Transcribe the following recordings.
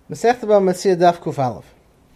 Masechta Bava Metzia Daf Kuf Aleph.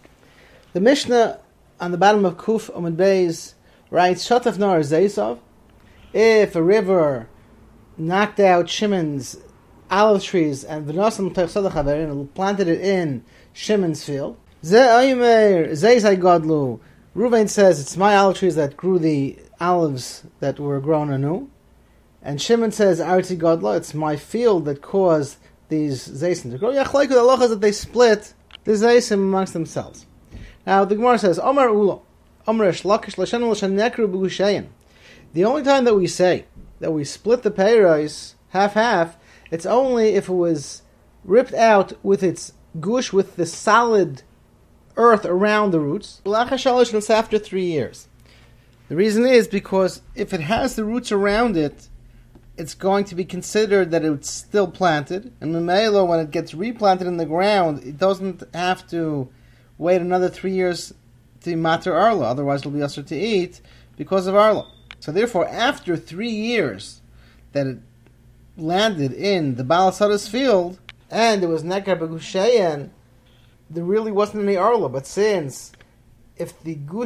The Mishnah on the bottom of Kuf Amud Beis writes, Shotaf Nar Zeisov, if a river knocked out Shimon's olive trees and V'nosam Teichsadach Haverin and planted it in Shimon's field, Ze Oimer Zeisai Godlu, Reuven says, it's my olive trees that grew the olives that were grown anew. And Shimon says, Arti Godla, it's my field that caused these Zaysim to grow. Yachlaiku, the halacha is that they split the Zaysim amongst themselves. Now, the Gemara says, Omar Ulo, Omar Shlakish, Lashan Lashan Nekru B'Gushayin. The only time that we say that we split the peiros half-half, it's only if it was ripped out with its gush, with the solid earth around the roots. It's after 3 years. The reason is because if it has the roots around it, it's going to be considered that it's still planted. And Memelo, when it gets replanted in the ground, it doesn't have to wait another 3 years to matter Arla. Otherwise, it'll be usher to eat because of Arla. So therefore, after 3 years that it landed in the Baal Sada's field, and it was Nekar B'Gushayin, there really wasn't any Arla. But since if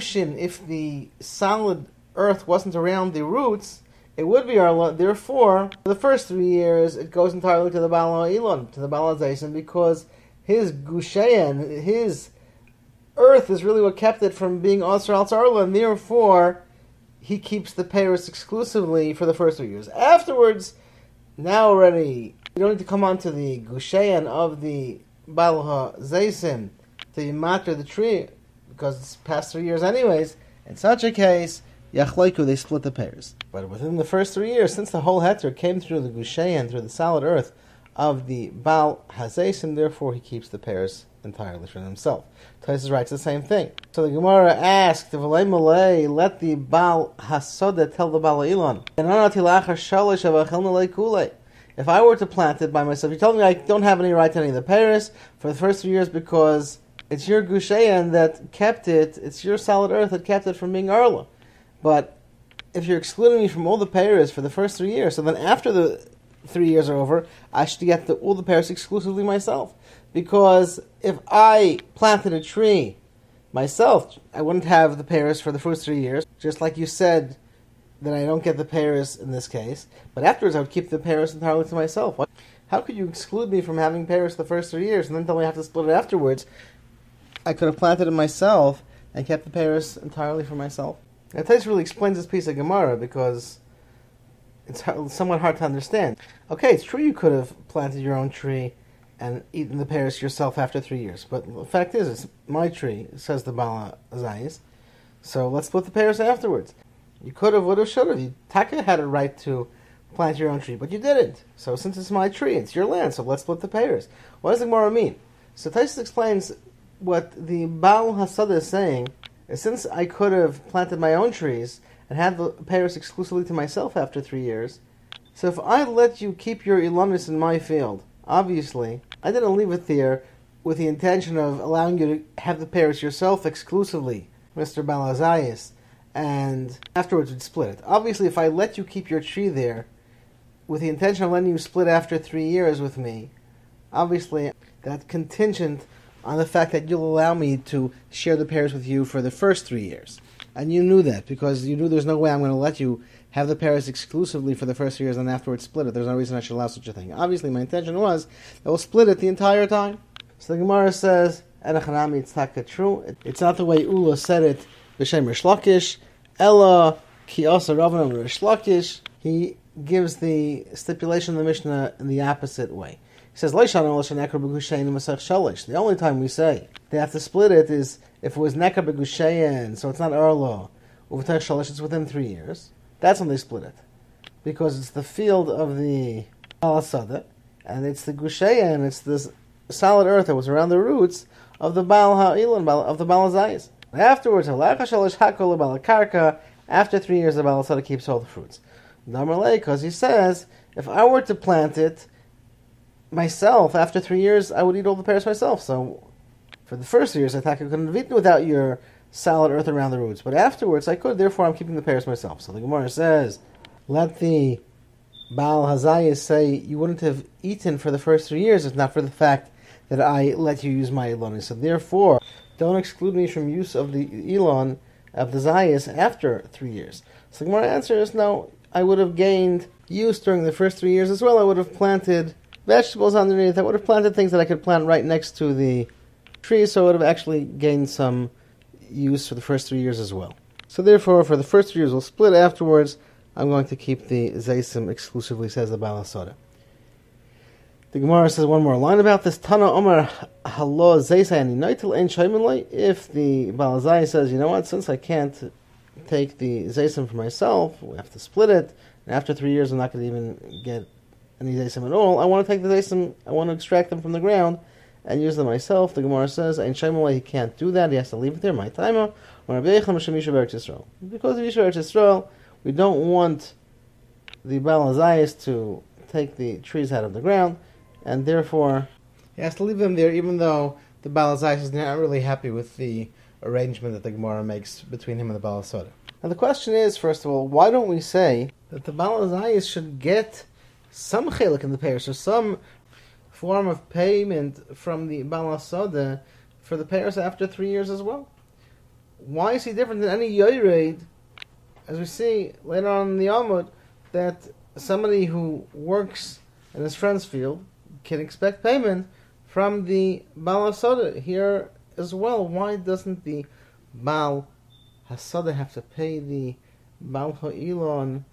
the solid earth wasn't around the roots, it would be Arla. Therefore, for the first 3 years, it goes entirely to the Baal Elon, to the Baal Zaysim, because his Gushayin, his earth, is really what kept it from being Asr al Arla, and therefore he keeps the peiros exclusively for the first 3 years. Afterwards, now already, you don't need to come on to the Gushayin of the Baal Zaysim to matter the tree, because it's past 3 years anyways. In such a case, Yachlaiku, they split the peiros. But within the first 3 years, since the whole heter came through the Gushayin, through the solid earth of the Baal Hazaysim, therefore he keeps the peiros entirely for himself. Taisus writes the same thing. So the Gemara asked, V'lei Malay, let the Baal Hasoda tell the Baal Elon, if I were to plant it by myself, you told me I don't have any right to any of the peiros for the first 3 years because it's your Gushayin that kept it, it's your solid earth that kept it from being Arla. But if you're excluding me from all the peiros for the first 3 years, so then after the 3 years are over, I should get all the peiros exclusively myself. Because if I planted a tree myself, I wouldn't have the peiros for the first 3 years, just like you said that I don't get the peiros in this case. But afterwards, I would keep the peiros entirely to myself. How could you exclude me from having peiros the first 3 years and then tell me I have to split it afterwards? I could have planted it myself and kept the peiros entirely for myself. Now, Tais really explains this piece of Gemara because it's somewhat hard to understand. Okay, it's true you could have planted your own tree and eaten the peiros yourself after 3 years, but the fact is, it's my tree, says the Baal Zayis, so let's split the peiros afterwards. You could have, would have, should have. Taka had a right to plant your own tree, but you didn't. So since it's my tree, it's your land, so let's split the peiros. What does the Gemara mean? So Tais explains what the Baal Hasada is saying. Since I could have planted my own trees and had the peiros exclusively to myself after 3 years, so if I let you keep your Ilamis in my field, obviously, I didn't leave it there with the intention of allowing you to have the peiros yourself exclusively, Mr. Balazayas, and afterwards we'd split it. Obviously, if I let you keep your tree there with the intention of letting you split after 3 years with me, obviously that's contingent on the fact that you'll allow me to share the peiros with you for the first 3 years. And you knew that, because you knew there's no way I'm going to let you have the peiros exclusively for the first 3 years and afterwards split it. There's no reason I should allow such a thing. Obviously, my intention was that we'll split it the entire time. So the Gemara says, Erachanami, it's not true. It's not the way Ula said it, B'Shem Rish Lakish, Ella, Ki Asa Ravanam Rish Lakish. He gives the stipulation of the Mishnah in the opposite way. He says, the only time we say they have to split it is if it was Nekar B'Gushayin, so it's not Arlo, Uv'tech Shalish, it's within 3 years. That's when they split it. Because it's the field of the Baal Sada, and it's the Gushayin, it's this solid earth that was around the roots of the Baal Ha'ilon, of the Baal Zayis. Afterwards, after 3 years, the Baal Sada keeps all the fruits. Because he says, if I were to plant it myself, after 3 years, I would eat all the peiros myself. So, for the first 3 years, I thought I couldn't have eaten without your solid earth around the roots. But afterwards, I could, therefore I'm keeping the peiros myself. So the Gemara says, let the Baal Hazayas say, you wouldn't have eaten for the first 3 years if not for the fact that I let you use my Elon. So therefore, don't exclude me from use of the Elon, of the Zayas, after 3 years. So the Gemara answer is no, I would have gained use during the first 3 years as well. I would have planted vegetables underneath. I would have planted things that I could plant right next to the trees, so I would have actually gained some use for the first 3 years as well. So therefore, for the first 3 years, we'll split. Afterwards, I'm going to keep the Zaysim exclusively, says the Baal HaSoda. The Gemara says one more line about this. Tana Omar Halo Zaysayani Naitil Ein Shaimanlai. If the Baal Zay says, you know what, since I can't take the Zaysim for myself, we have to split it, and after 3 years I'm not going to even get any Zaysim at all, I want to take the Zaysim, I want to extract them from the ground and use them myself. The Gemara says, Ein Shaimanlai, he can't do that, he has to leave it there, my timer. Because of Yisrael Eretz Yisrael, we don't want the Baal Zayis to take the trees out of the ground, and therefore he has to leave them there, even though the Baal Zayis is not really happy with the arrangement that the Gemara makes between him and the Baal HaSoda. Now the question is, first of all, why don't we say that the Baal Zayis should get some chelik in the payers, or some form of payment from the Baal HaSoda for the payers after 3 years as well? Why is he different than any Yored, as we see later on in the Amud, that somebody who works in his friend's field can expect payment from the Baal HaSoda here as well? Why doesn't the Baal HaSoda have to pay the Baal HaElon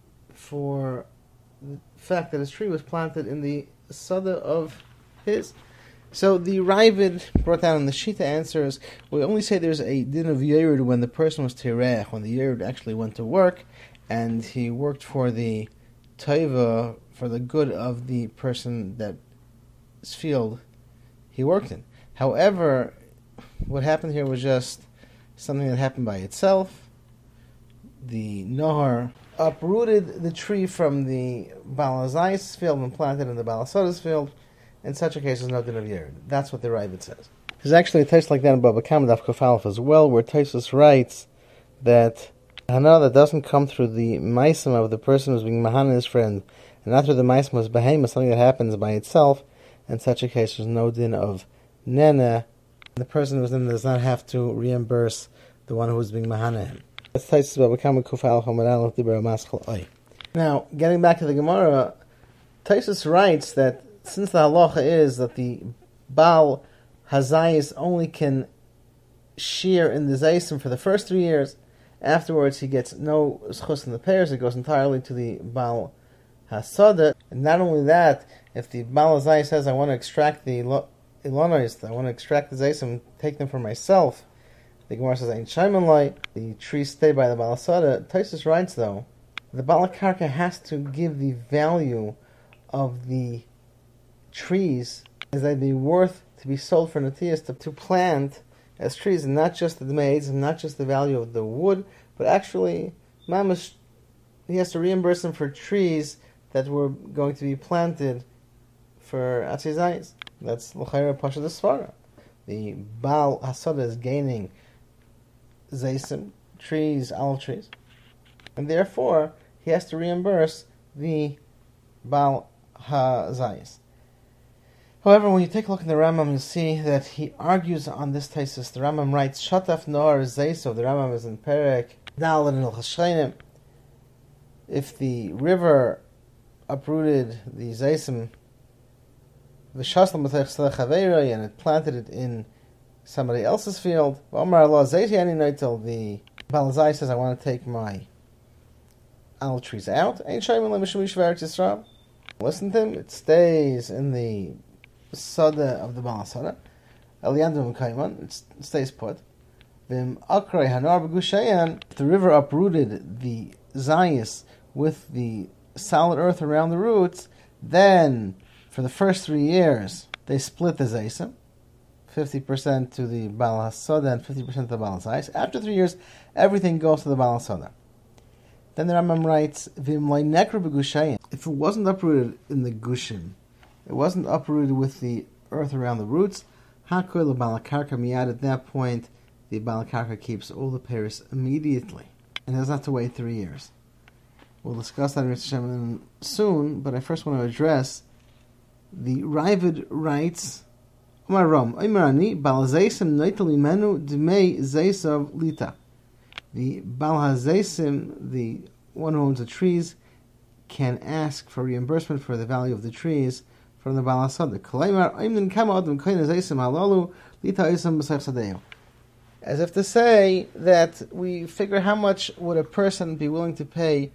for the fact that his tree was planted in the Soda of his? So the Ravid brought down in the Shita answers, we only say there's a din of Yerid when the person was Terech, when the Yerid actually went to work, and he worked for the Taiva, for the good of the person that's field he worked in. However, what happened here was just something that happened by itself. The Nohar uprooted the tree from the Baal Zayis field and planted it in the Baal HaSoda's field. In such a case, there's no din of Yerid. That's what the Ravid says. There's actually a text like that in Baba Kama Daf Kuf Aleph as well, where Taisus writes that Hana that doesn't come through the Maisim of the person who's being Mahana his friend, and not through the Maisim of Behemoth, something that happens by itself. In such a case, there's no din of Nena. The person who's in does not have to reimburse the one who's being Mahana him. That's Taisus Baba Kama Kuf Aleph Amar Aleph Dibra Maschal Oy. Now, getting back to the Gemara, Taisus writes that since the halacha is that the Baal Hazayis only can shear in the Zaysim for the first 3 years, afterwards he gets no schus in the pairs, it goes entirely to the Baal HaSoda. And not only that, if the Baal Hazayis says, I want to extract the Ilonois, I want to extract the Zaysim, take them for myself, the Gemara says, Ein Shaimanlai, the trees stay by the Baal HaSoda. Taisus writes though, the Baal HaKarka has to give the value of the trees as they'd be worth to be sold for Natias to plant as trees, and not just the maids, and not just the value of the wood, but actually, Mamash, he has to reimburse them for trees that were going to be planted for Atzizayis. That's L'chaira Pasha the Svara. The Baal HaSoda is gaining Zaysim, trees, olive trees, and therefore he has to reimburse the Baal HaZayis. However, when you take a look in the Rambam, you'll see that he argues on this thesis. The Rambam writes, Shataf Noar Zaysov. The Rambam is in Perek Dal and Chashainim. If the river uprooted the Zaysim, and it planted it in somebody else's field, the Baal Zay says, I want to take my olive trees out. Listen to him, it stays in the Soda of the Baal HaSoda. Eliyandu Kaiman, it stays put. If the river uprooted the Zayis with the solid earth around the roots, then for the first 3 years they split the Zaysim, 50% to the Baal HaSoda and 50% to the Baal Zayis. After 3 years, everything goes to the Baal HaSoda. Then the Rambam writes, if it wasn't uprooted in the Gushim, it wasn't uprooted with the earth around the roots, Hakol Baal HaKarka miyad, at that point, the Baal HaKarka keeps all the pairs immediately, and doesn't have to wait 3 years. We'll discuss that soon, but I first want to address the Ravid writes Umarom, Umarani, Balazaisim Naital Imenu Dmei Zaisav Lita. The Balazaisim, the one who owns the trees, can ask for reimbursement for the value of the trees from the Balasada. As if to say that we figure how much would a person be willing to pay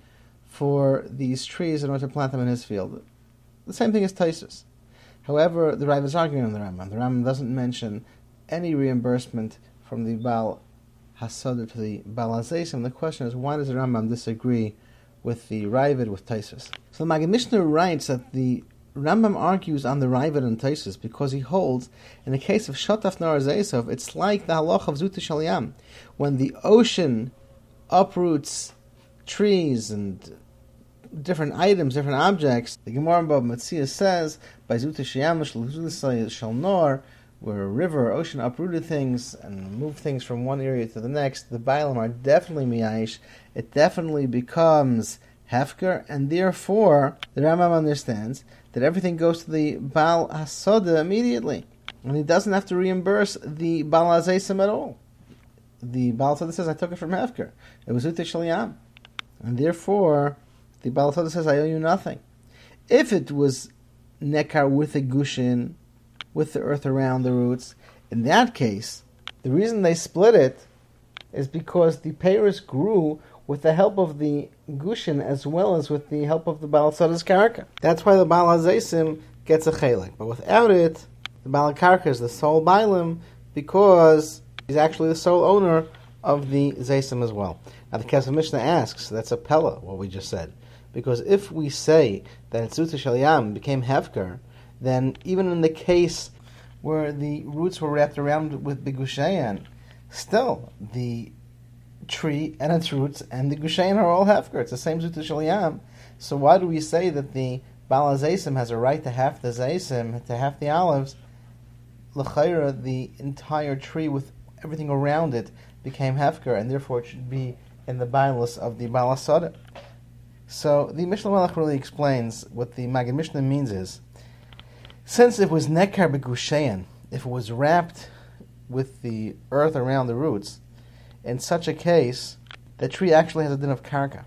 for these trees in order to plant them in his field. The same thing as Taisus. However, the Rav is arguing on the Rambam. The Rambam doesn't mention any reimbursement from the Baal Hasada to the Baal Hazeisim. The question is, why does the Rambam disagree with the Ravid with Taisus? So the Maggid Mishnah writes that the Rambam argues on the Ravid and Taisus because he holds, in the case of Shotaf Nar Zeisov, it's like the halach of Zuta Shalyam. When the ocean uproots trees and different items, different objects, the Gemara in Bava Metzia says, by Zuta Shalyam Shal Nor, where a river or ocean uprooted things and moved things from one area to the next, the Bailam are definitely miyayish. It definitely becomes hefker, and therefore the Rambam understands that everything goes to the Baal Hasoda immediately, and he doesn't have to reimburse the Baal Hazeisim at all. The Baal Hasoda says, I took it from hefker. It was Zuta Shalyam, and therefore the Baal Hasoda says, I owe you nothing. If it was nekar with a gushin, with the earth around the roots, in that case, the reason they split it is because the Paris grew with the help of the Gushin as well as with the help of the Baal Sada's Karka. That's why the Baal Hazeisim gets a chelik. But without it, the Baal Karka is the sole Bailim because he's actually the sole owner of the Zeisim as well. Now the Kesef Mishnah asks, that's a Pella, what we just said. Because if we say that Zuta Shalyam became Hefker, then even in the case where the roots were wrapped around with the Gushayan, still the tree and its roots and the Gushayan are all hefker. It's the same Zuta Shalyam. So why do we say that the Baal Hazeisim has a right to half the Zeisim, to half the olives? L'chayra, the entire tree with everything around it became hefker, and therefore it should be in the bailis of the Baal Hasada. So the Mishnah Melech really explains what the Maggid Mishnah means is, since it was nekar begushayan, if it was wrapped with the earth around the roots, in such a case, the tree actually has a din of karka.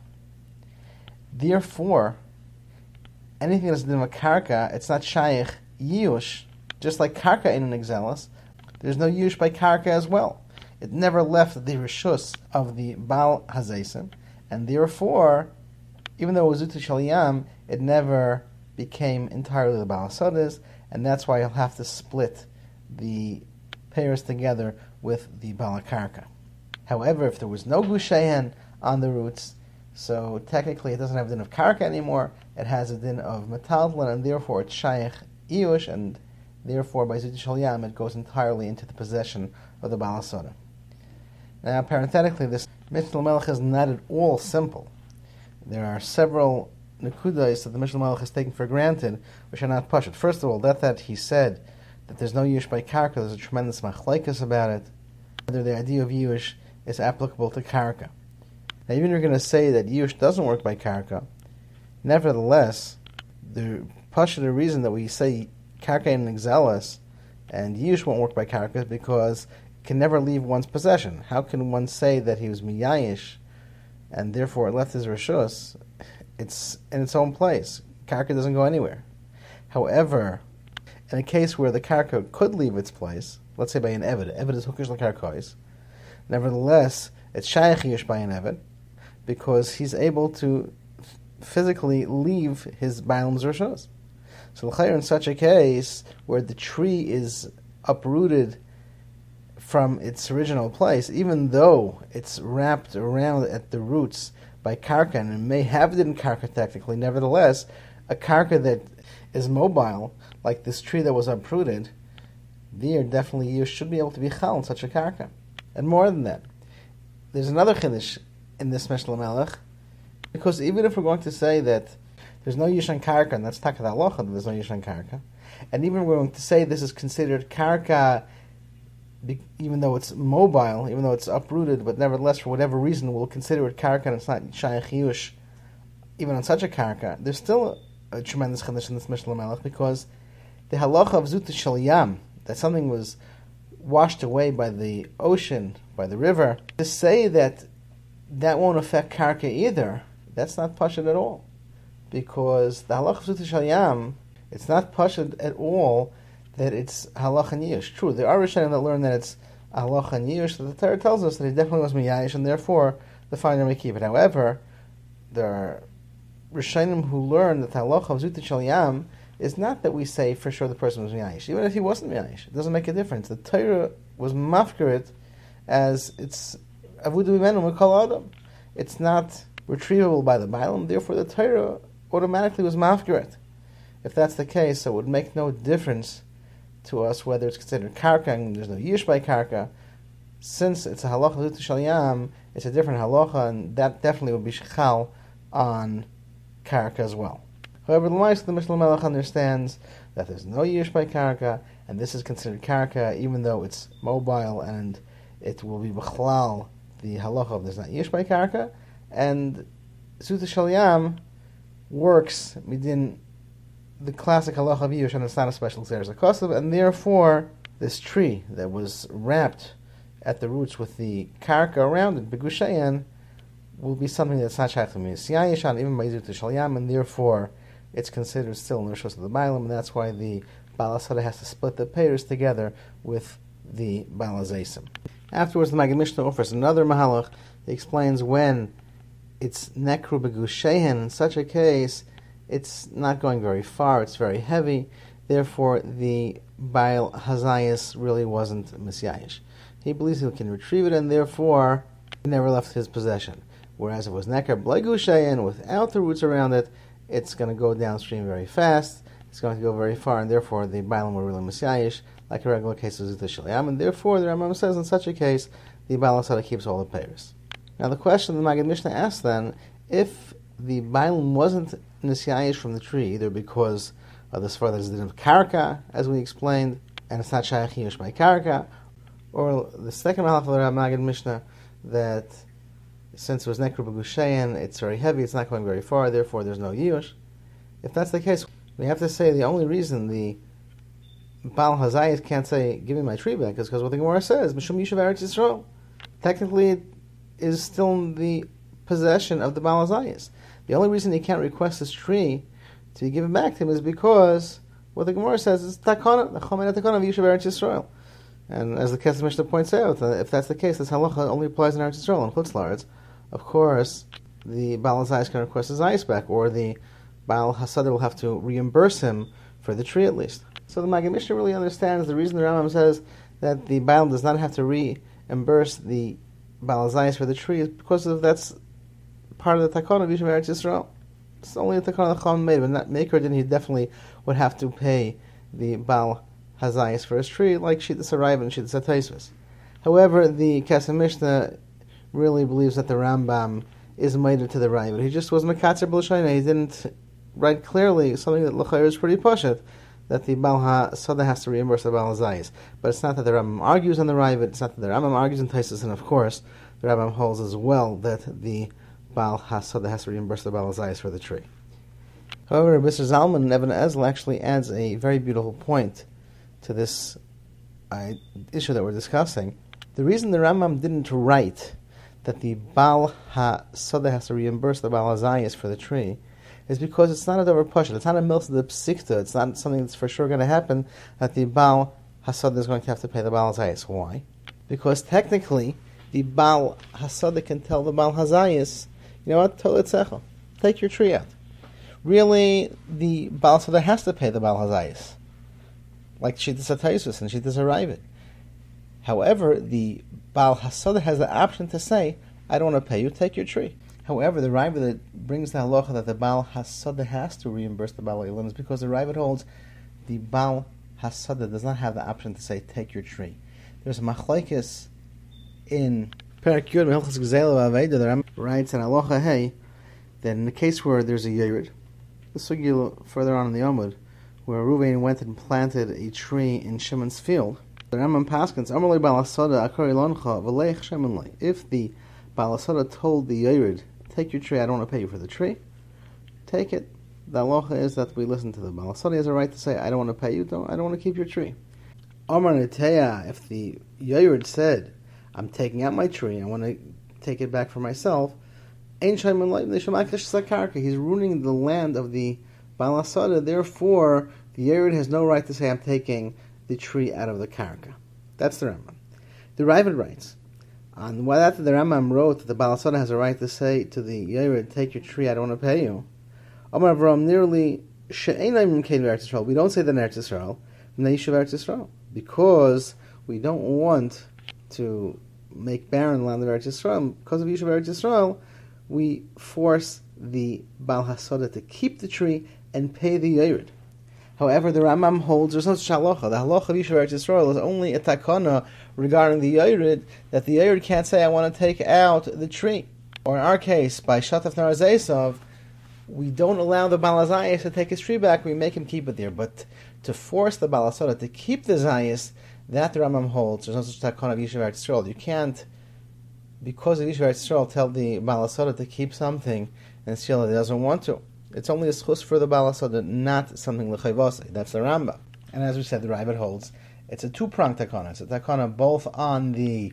Therefore, anything that's a din of karka, it's not shaykh yush, just like karka in an exelis, there's no yush by karka as well. It never left the rishus of the Baal Hazeisim, and therefore, even though it was Zuta Shalyam, it never became entirely the Baal Hasodas, and that's why you'll have to split the pairs together with the Baal Karka. However, if there was no Gushayan on the roots, so technically it doesn't have a din of Karka anymore, it has a din of Metaltlan, and therefore it's Shaykh Iyush, and therefore by Zuta Shalyam it goes entirely into the possession of the Baal Hasoda. Now, parenthetically, this Mishnah Melech is not at all simple. There are several nekudas that the Mishnah Melech is taken for granted, which are not pashut. First of all, that he said that there's no yush by karka, there's a tremendous machlaikas about it, whether the idea of yush is applicable to karka. Now, even if you're going to say that yush doesn't work by karka, nevertheless, the pashut reason that we say karka in exelis and yush won't work by karka is because it can never leave one's possession. How can one say that he was miyayish and therefore it left his rishus? It's in its own place. Karka doesn't go anywhere. However, in a case where the karka could leave its place, let's say by an eved is hukish l'karkois, nevertheless, it's shaykh yush by an eved, because he's able to physically leave his bailam's rishos. So l'chayr, in such a case where the tree is uprooted from its original place, even though it's wrapped around at the roots by karka, and it may have it in karka technically, nevertheless, a karka that is mobile, like this tree that was uprooted, there definitely you should be able to be chal in such a karka. And more than that, there's another chiddush in this Mishnah Melech, because even if we're going to say that there's no yishan karka, and that's takat halacha, that there's no yishan karka, and even we're going to say this is considered karka, even though it's mobile, even though it's uprooted, but nevertheless, for whatever reason, we'll consider it karka, and it's not shaykh yush, even on such a karka, there's still a tremendous chiddush in this Mishnah Melech, because the halacha of Zuta Shalyam, that something was washed away by the ocean, by the river, to say that that won't affect karka either, that's not pashut at all. Because the halacha of Zuta Shal Yam, it's not pashut at all that it's halacha niyush. True, there are Rishonim that learn that it's halacha niyush, that the Torah tells us that he definitely was miyayish, and therefore the finer may keep it. However, there are Rishonim who learn that the halacha of Zuta Shal Yam is not that we say for sure the person was miyayish. Even if he wasn't miyayish, it doesn't make a difference. The Torah was mafkarit as it's avudu b'menu mikol adam. It's not retrievable by the Bailam, therefore the Torah automatically was mafkarit. If that's the case, so it would make no difference to us whether it's considered karka and there's no yish by karka. Since it's a halacha Zuta Shal Yam, it's a different halacha, and that definitely would be shechal on karka as well. However, the Mishnah Melech understands that there's no yish by karka, and this is considered karka, even though it's mobile, and it will be b'chlal the halacha of there's not yish by karka, and Zuta Shal Yam works within the classic halacha of yish, and it's not a special series of kosev, and therefore this tree that was wrapped at the roots with the karka around it, begushayan, will be something that's not shaykh to Yishan, even by Zuta Shal Yam, and therefore it's considered still in the rishos of the Bailam, and that's why the Baal HaSada has to split the payers together with the Baal HaZeisim. Afterwards, the Maggid Mishnah offers another mahalach. He explains when it's nekru begushehin. In such a case, it's not going very far, it's very heavy, therefore the Baal HaZayis really wasn't misyayish. He believes he can retrieve it, and therefore he never left his possession. Whereas if it was nekru begushehin, without the roots around it, it's going to go downstream very fast, it's going to go very far, and therefore the Bailam were really misyayish, like a regular case of Zuta Shal Yam, and therefore the Rambam says in such a case, the Baal HaSada keeps all the payers. Now the question the Maggid Mishnah asks then, if the Bailam wasn't misyayish from the tree, either because of the Svar that is of karka, as we explained, and it's not shaykh yish by karka, or the second half of the Maggid Mishnah, that since it was nekru b'gushayin, it's very heavy, it's not going very far, therefore there's no yush. If that's the case, we have to say the only reason the Baal HaZayis can't say, give me my tree back, is because what the Gemara says, Mishum Yishuv Eretz Yisrael. Technically, it is still in the possession of the Baal HaZayis. The only reason he can't request his tree to be given back to him is because what the Gemara says is takana, the chomen takana of Yishuv Eretz Yisrael. And as the Kesef Mishnah points out, if that's the case, this halacha only applies in Eretz Yisrael and Chutz La'aretz. Of course, the Baal HaZayis can request his zayis back, or the Baal HaSada will have to reimburse him for the tree at least. So the Maggid Mishnah really understands the reason the Rambam says that the Baal does not have to reimburse the Baal HaZayis for the tree is because of that's part of the takana of Yishuv Eretz Yisrael. It's only a takana the Chacham made, but not maker, then he definitely would have to pay the Baal HaZayis for his tree, like Shittas HaRaiva and Shittas HaTosfos. However, the Kesef Mishnah really believes that the Rambam is mated to the Raiva. He just was Mekatzer B'Lashaina. He didn't write clearly something that L'chayr is pretty pashut, that the Baal HaSada has to reimburse the Baal HaZayis. But it's not that the Rambam argues on the Raiva, it's not that the Rambam argues in Tosfos, and of course, the Rambam holds as well that the Baal HaSada has to reimburse the Baal HaZayis for the tree. However, Mr. Zalman and Ibn Ezra actually adds a very beautiful point to this issue that we're discussing. The reason the Rambam didn't write that the Baal HaSada has to reimburse the Baal HaZayis for the tree is because it's not a Dover Pashut. It's not a Milsa de Psikta. It's not something that's for sure going to happen that the Baal HaSada is going to have to pay the Baal HaZayis. Why? Because technically, the Baal HaSada can tell the Baal HaZayis, you know what, Toletzecha, take your tree out. Really, the Baal HaSada has to pay the Baal HaZayis, like Shittas HaTosfos and Shittas HaRaiva. However, the Baal HaSada has the option to say, I don't want to pay you, take your tree. However, the Raiva that brings the halacha that the Baal HaSada has to reimburse the Baal HaElim is because the Raiva holds the Baal HaSada does not have the option to say, take your tree. There's a machlekes in Perek Yud Mehilchas Gzeila V'Aveda. The Rambam writes in Halacha Hey that in the case where there's a Yerid, the sugya further on in the Amud, where Reuven went and planted a tree in Shimon's field, the Rambam paskins, Amalei Baal HaSada Akari Loncha V'Leich Shimon Lei. If the Baal HaSada told the Yerid, take your tree, I don't want to pay you for the tree, take it. The halacha is that we listen to the Baal HaSada. He has a right to say, I don't want to pay you, I don't want to keep your tree. Omar Neteya, if the Yored said, I'm taking out my tree, I want to take it back for myself, he's ruining the land of the Baal Hasada, therefore the Yored has no right to say, I'm taking the tree out of the karka. That's the Rambam. The Ravid writes, on what after the Rambam wrote that the Baal Hasada has a right to say to the Yored, take your tree, I don't want to pay you. Omar Avram nearly we don't say that in Eretz Yisrael, because we don't want to make barren land of Eretz Yisrael. Because of Yishuv Eretz Yisrael, we force the Baal Hasada to keep the tree and pay the Yored. However, the Rambam holds there's no such halacha. The halacha of Yishuv Eretz Yisrael is only a takana regarding the Yored, that the Yored can't say, I want to take out the tree. Or in our case, by Shataf Nar Zaysav, we don't allow the Baal Zayis to take his tree back, we make him keep it there. But to force the Baal Hasada to keep the Zayis, that the Rambam holds, there's no such takana of Yishuv Eretz Yisrael. You can't, because of Yishuv Eretz Yisrael, tell the Baal Hasada to keep something and still it doesn't want to. It's only a schus for the Baal Hasada, not something l'chayvosei. That's the Rambam. And as we said, the Ravid holds, it's a two-pronged takana. It's a takana both on the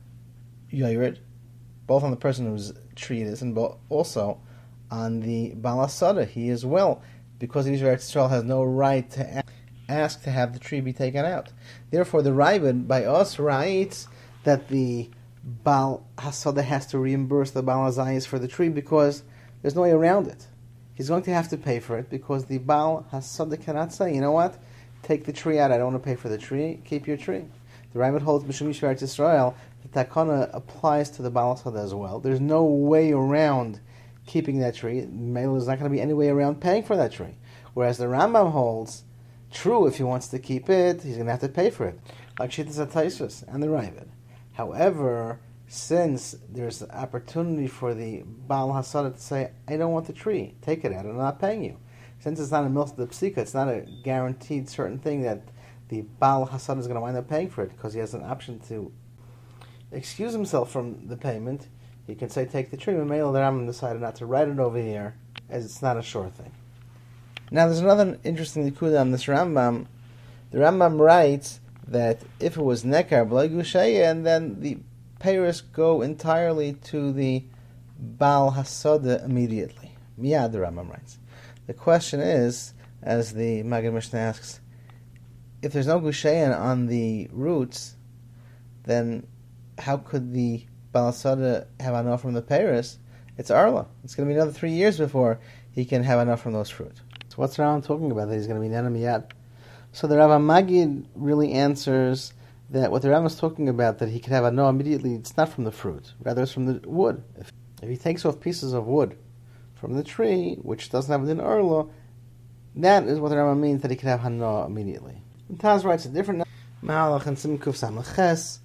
Yored, both on the person whose tree it is, and also on the Baal Hasada. He as well, because Yishuv Eretz Yisrael has no right to ask to have the tree be taken out. Therefore, the Ravid, by us, writes that the Baal Hasada has to reimburse the Baal Zayis for the tree because there's no way around it. He's going to have to pay for it because the Baal Hasada cannot say, you know what, take the tree out, I don't want to pay for the tree, keep your tree. The Ravid holds B'Shem Yishuv Eretz Yisrael, the takana applies to the Baal Hasada as well. There's no way around keeping that tree. There's not going to be any way around paying for that tree. Whereas the Rambam holds, true, if he wants to keep it, he's going to have to pay for it. Like Shittas HaTaisus and the Ravid. However, since there's an opportunity for the Baal Hasada to say, I don't want the tree, take it out, I'm not paying you. Since it's not a milsa de psika, it's not a guaranteed certain thing that the Baal Hasada is going to wind up paying for it, because he has an option to excuse himself from the payment. He can say, take the tree, and Mela the Rambam decided not to write it over here, as it's not a sure thing. Now there's another interesting likuda on this Rambam. The Rambam writes that if it was nekar b'lo gushaya, and then the payers go entirely to the Baal Hasada immediately. Miyad, the Rambam writes. The question is, as the Maggid Mishnah asks, if there's no gushayan on the roots, then how could the Baal Hasada have enough from the payers? It's Arla. It's going to be another 3 years before he can have enough from those fruit. So what's the Rambam talking about? That he's going to be nana miyad? So the Rav Maggid really answers that what the Rambam is talking about, that he could have a no immediately, it's not from the fruit, rather it's from the wood. If he takes off pieces of wood from the tree, which doesn't have an arla, that is what the Rambam means, that he could have hana immediately. And Taz writes a different Mahalach and Simkuf Samlaches.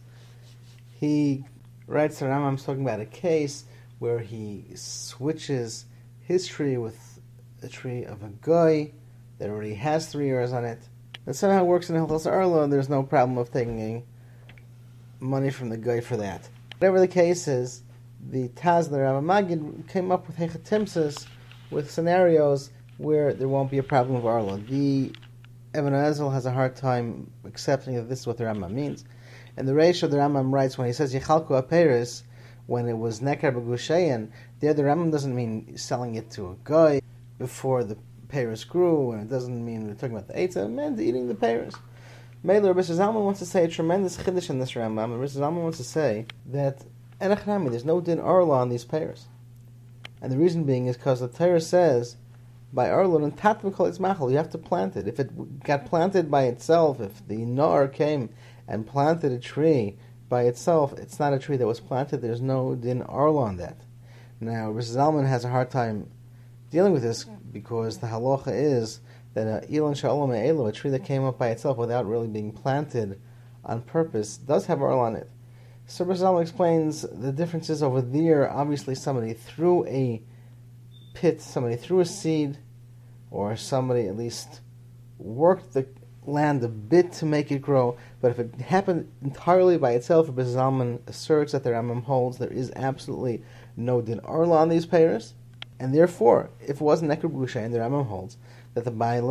He writes the Rambam's talking about a case where he switches his tree with a tree of a guy that already has 3 years on it. That somehow works in Hilchos Arla, and there's no problem of taking money from the guy for that. Whatever the case is, the Taz, the Rav Maggid, came up with Hechatimsas, with scenarios where there won't be a problem of Arla. The Ibn Ezel has a hard time accepting that this is what the Rambam means. And the Reish of the Rambam writes, when he says Yechalku Aperis, when it was Nekar B'Gushayan, there the Rambam doesn't mean selling it to a guy before the pears grew, and it doesn't mean we're talking about the eitzah, it meant eating the pears. Meiler, Rabbi Zalman wants to say a tremendous chiddush in this Rambam. Rabbi Zalman wants to say that Enechnami, there's no din arla on these pears. And the reason being is because the Torah says, by arla, and tatim kol itzmachal, you have to plant it. If it got planted by itself, if the Nar came and planted a tree by itself, it's not a tree that was planted, there's no din arla on that. Now, Rabbi Zalman has a hard time dealing with this, because the halacha is that Ilan Sha'olam E'elo, a tree that came up by itself without really being planted on purpose, does have arla on it. So Rizal explains the differences over there. Obviously somebody threw a pit, somebody threw a seed, or somebody at least worked the land a bit to make it grow. But if it happened entirely by itself, Rabbi Zalman asserts that the Rambam holds there is absolutely no din arla on these payers. And therefore, if it wasn't Nekar B'Gushayin, the Rambam holds that the Bailim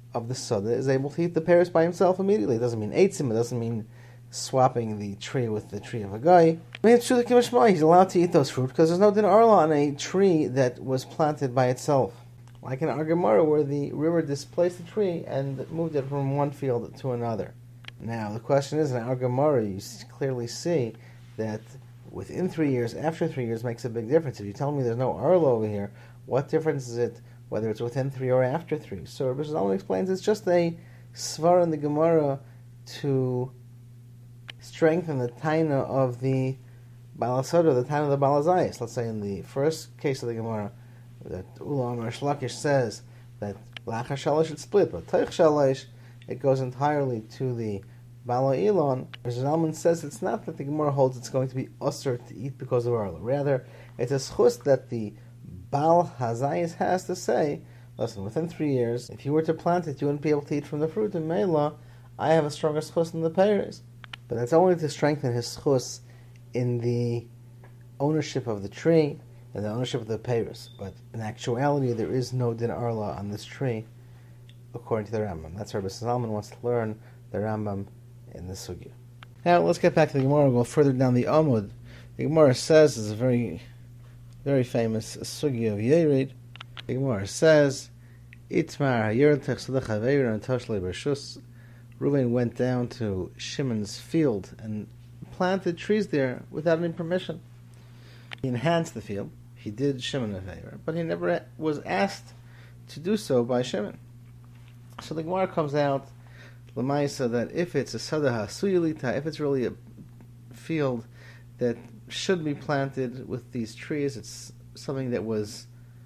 of the Sada is able to eat the pears by himself immediately. It doesn't mean eitzim, it doesn't mean swapping the tree with the tree of a guy. He's allowed to eat those fruit because there's no din arla on a tree that was planted by itself. Like in Argamara, where the river displaced the tree and moved it from one field to another. Now, the question is, in Argamara, you clearly see that within 3 years, after 3 years, makes a big difference. If you tell me there's no arla over here, what difference is it whether it's within 3 or after 3? So Rabbi Zalman explains it's just a svar in the Gemara to strengthen the taina of the Balasada, the taina of the Balazayas. Let's say in the first case of the Gemara, that Ulam or Shlakish says that Lachar Shalosh should split, but Teich Shalosh, it goes entirely to the Bala Elon. Rabbi Zalman says it's not that the Gemara holds it's going to be usher to eat because of Arla. Rather, it's a schus that the Bal Hazayis has to say, listen, within 3 years, if you were to plant it, you wouldn't be able to eat from the fruit. In Mela, I have a stronger schus than the pears. But that's only to strengthen his schus in the ownership of the tree and the ownership of the pears. But in actuality, there is no din arla on this tree, according to the Rambam. That's where Rabbi Zalman wants to learn the Rambam in the sugya. Now, let's get back to the Gemara. We'll go further down the Amud. The Gemara says, is a very, very famous sugya of Yerid. The Gemara says, Itmar hayer techsadach haveir and toshle b'shus. Reuven went down to Shimon's field and planted trees there without any permission. He enhanced the field. He did Shimon a favor, but he never was asked to do so by Shimon. So the Gemara comes out, Lamaisa, that if it's a Sada HaSuyelita, if it's really a field that should be planted with these trees, it's something that was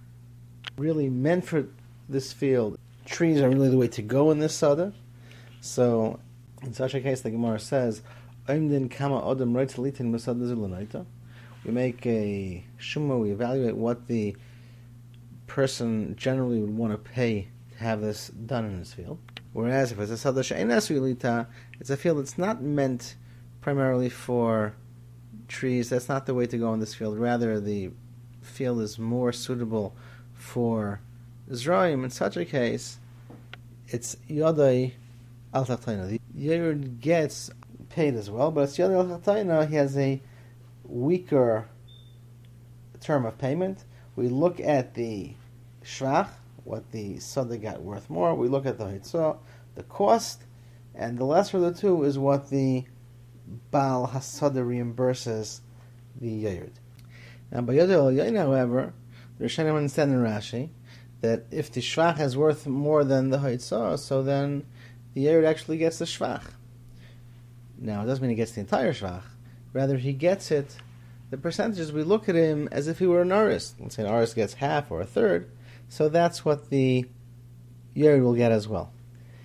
really meant for this field. Trees are really the way to go in this Sada. So, in such a case, the Gemara says, we make a shumma, we evaluate what the person generally would want to pay to have this done in his field. Whereas if it's a sada she'eina suyelita, it's a field that's not meant primarily for trees. That's not the way to go in this field. Rather, the field is more suitable for Zraim. In such a case, it's yadai al tachtaina. The Yerid gets paid as well, but it's yadai al tachtaina. He has a weaker term of payment. We look at the shvach, what the sada got worth more. We look at the hitzah, the cost, and the lesser of the two is what the Baal Hasada reimburses the Yerid. Now, by Yodel al Yain, however, the Rishonim understand in Rashi that if the shvach is worth more than the hitzah, so then the Yerid actually gets the shvach. Now, it doesn't mean he gets the entire shvach. Rather, he gets it, the percentages, we look at him as if he were an aris. Let's say an aris gets half or a third, so that's what the Yerid will get as well.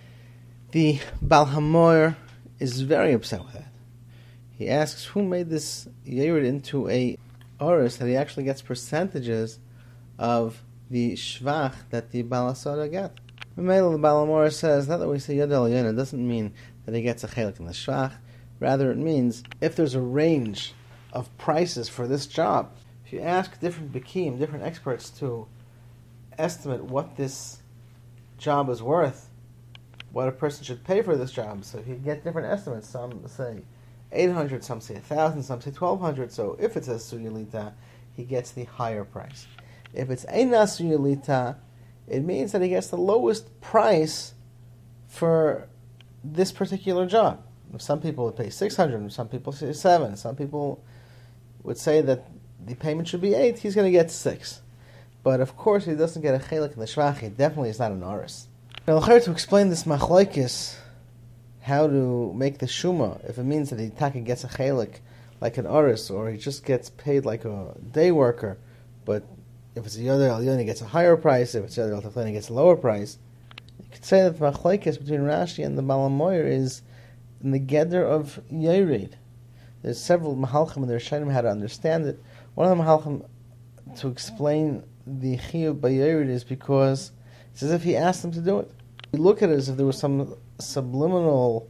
The Baal HaMoyer is very upset with that. He asks who made this Yerid into a aris that he actually gets percentages of the shvach that the Baal HaSada get. The Baal HaMoyer says, not that we say Yodel Yonah, it doesn't mean that he gets a chelik in the shvach. Rather, it means if there's a range of prices for this job, if you ask different bekim, different experts to estimate what this job is worth, what a person should pay for this job, so if you get different estimates, some say 800, some say 1,000, some say 1,200, so if it's a suyelita, he gets the higher price. If it's eina suyelita, it means that he gets the lowest price for this particular job. Some people would pay 600, some people say 7, some people would say that the payment should be 8, he's going to get 6. But of course he doesn't get a chelik in the shvach, he definitely is not an aris. Now, to explain this machlokes, how to make the shuma, if it means that the taka gets a chelik like an aris, or he just gets paid like a day worker, but if it's a Yodel al Yonah, he gets a higher price, if it's Yodel al Tachtaina, he gets a lower price. You could say that the machlokes between Rashi and the Baal HaMoyer is in the gather of Yerid. There's several mahalchim and the Rishonim how to understand it. One of the mahalchim to explain the chiyuv by Yerid is because it's as if he asked them to do it. We look at it as if there was some subliminal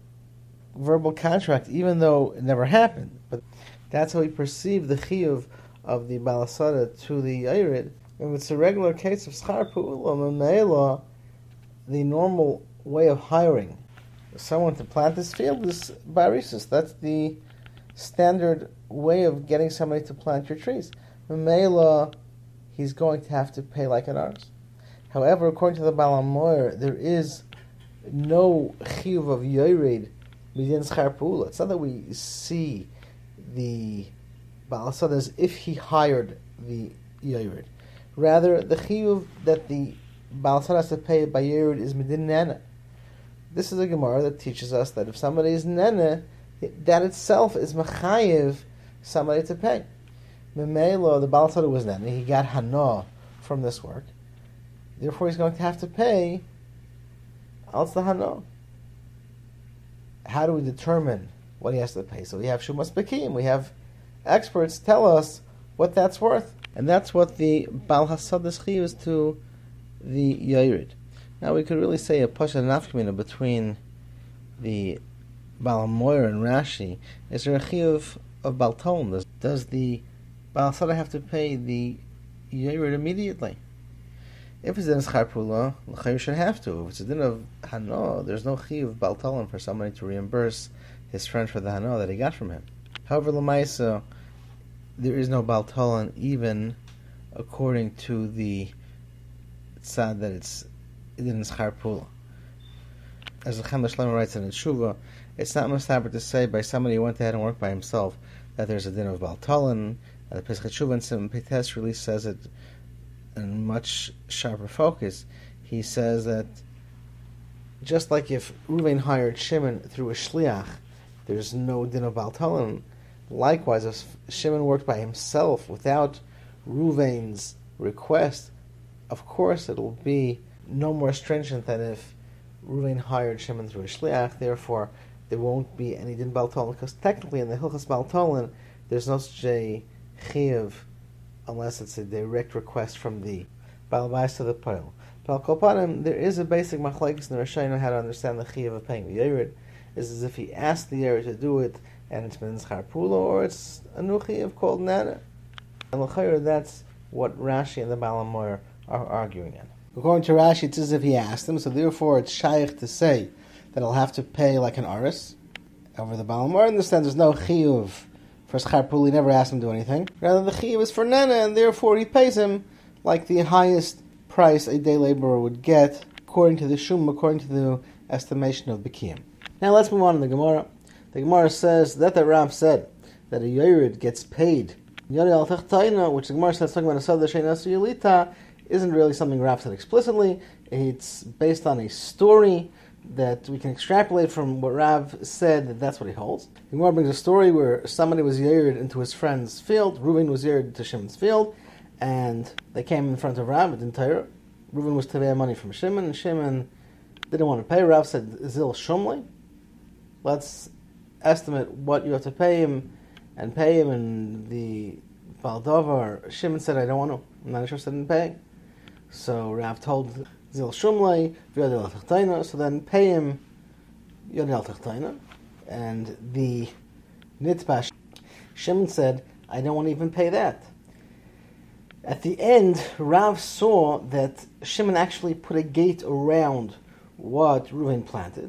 verbal contract, even though it never happened. But that's how we perceive the chiyuv of the Baal HaSada to the Yerid. If it's a regular case of schar pu'ula, the normal way of hiring someone to plant this field is barisus. That's the standard way of getting somebody to plant your trees. Memela, he's going to have to pay like an ours. However, according to the Baal HaMaor, there is no chiyuv of yored midin schar pula. It's not that we see the Baal HaSad as if he hired the yored. Rather, the chiyuv that the Baal HaSad has to pay by yored is midin nana. This is a Gemara that teaches us that if somebody is nana, that itself is mechayiv somebody to pay. Memelo, the Baal HaSad was nana, he got hana from this work. Therefore, he's going to have to pay else the hana. How do we determine what he has to pay? So we have Shumas Bekim, we have experts tell us what that's worth. And that's what the Baal HaSad is chiyuv to the Yored. Now we could really say a pasha nafkamina between the Baal HaMaor and Rashi. Is there a chiyuv of Baal Tolan? Does the Baal HaSad have to pay the Yored immediately? If it's din of schar pula, l'chayr should have to. If it's a din of hana, there's no chiyuv Baal Tolan for somebody to reimburse his friend for the hana that he got from him. However, l'maisa, there is no Baal Tolan even according to the tzad that it's din of schar pula. As the Chemda Shlomo writes in Tshuva, it's not mustaber to say by somebody who went ahead and worked by himself that there's a din of Baal Tolan. The Pesach Tshuva and Simon Peites really says it in much sharper focus. He says that just like if Reuven hired Shimon through a shliach, there's no din of Baal Tolan. Likewise, if Shimon worked by himself without Reuven's request, of course it'll be no more stringent than if Reuven hired Shimon through a shliach. Therefore, there won't be any din Baal Tolan, because technically in the Hilchas Baal Tolan, there's no such a chiyuv unless it's a direct request from the Baal Bais to the Poil. But Al Kol Panim, there is a basic machlekes in the Rishonim how to understand the chiyuv of paying the Yored. Is as if he asked the Yored to do it, and it's been schar pula, or it's a new chiyuv called nana. And l'chayr, that's what Rashi and the Baal HaMaor are arguing in. According to Rashi, it's as if he asked him, so therefore it's shaykh to say that he'll have to pay like an aris. Over the Baal HaMaor, understand there's no chiyuv for schar pula, he never asked him to do anything. Rather, the chiyuv is for nana, and therefore he pays him like the highest price a day laborer would get, according to the shum, according to the estimation of Bekiyim. Now let's move on to the Gemara. The Gemara says that the Rav said that a Yored gets paid Yari al Techtaina, which the Gemara says talking about a Sada Shein Asu Yelita, isn't really something Rav said explicitly. It's based on a story that we can extrapolate from what Rav said, that that's what he holds. The Gemara brings a story where somebody was Yored into his friend's field. Reuven was Yored to Shimon's field, and they came in front of Rav at Intayr. Reuven was to pay money from Shimon, and Shimon didn't want to pay. Rav said, Zil Shumli, let's estimate what you have to pay him, and the Baldovar, Shimon said, I don't want to, I'm not interested in paying. So Rav told Zil Shumlei, Yodel al Techtaina, so then pay him Yodel al Techtaina. And the Nitpash, Shimon said, I don't want to even pay that. At the end, Rav saw that Shimon actually put a gate around what Reuven planted.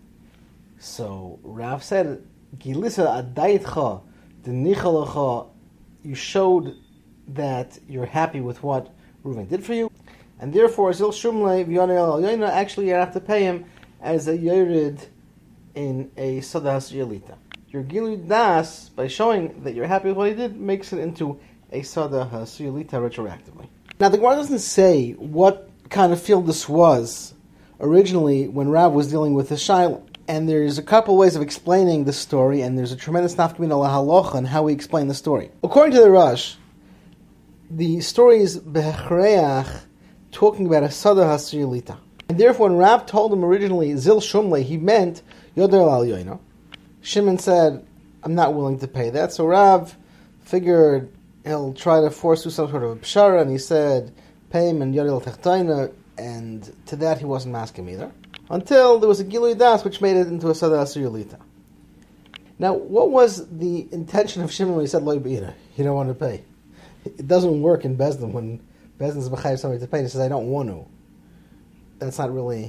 So Rav said, Gilisa adaitcha denichalacha, you showed that you're happy with what Reuven did for you, and therefore Zil Shumlei v'yonei al yoina, actually you have to pay him as a yored in a sadas yelita. Your gilu das, by showing that you're happy with what he did, makes it into a sada hasuyalita retroactively. Now the Gemara doesn't say what kind of field this was originally when Rav was dealing with the Shiloh. And there's a couple ways of explaining the story, and there's a tremendous nafkamina lahalocha on how we explain the story. According to the Rosh, the story is behechreach, talking about a sada hasuyalita. And therefore, when Rav told him originally Zil Shumlei, he meant Yodel al Yoina. Shimon said, I'm not willing to pay that. So Rav figured he'll try to force through some sort of a pshara, and he said, pay him in Yodel al Techtaina, and to that he wasn't masking either. Until there was a Gilui Das, which made it into a Sada Asur Yelita. Now, what was the intention of Shimon when he said, Lo B'ina, you don't want to pay? It doesn't work in Bezdin when Bezdin's B'chayiv somebody to pay, and he says, I don't want to. That's not really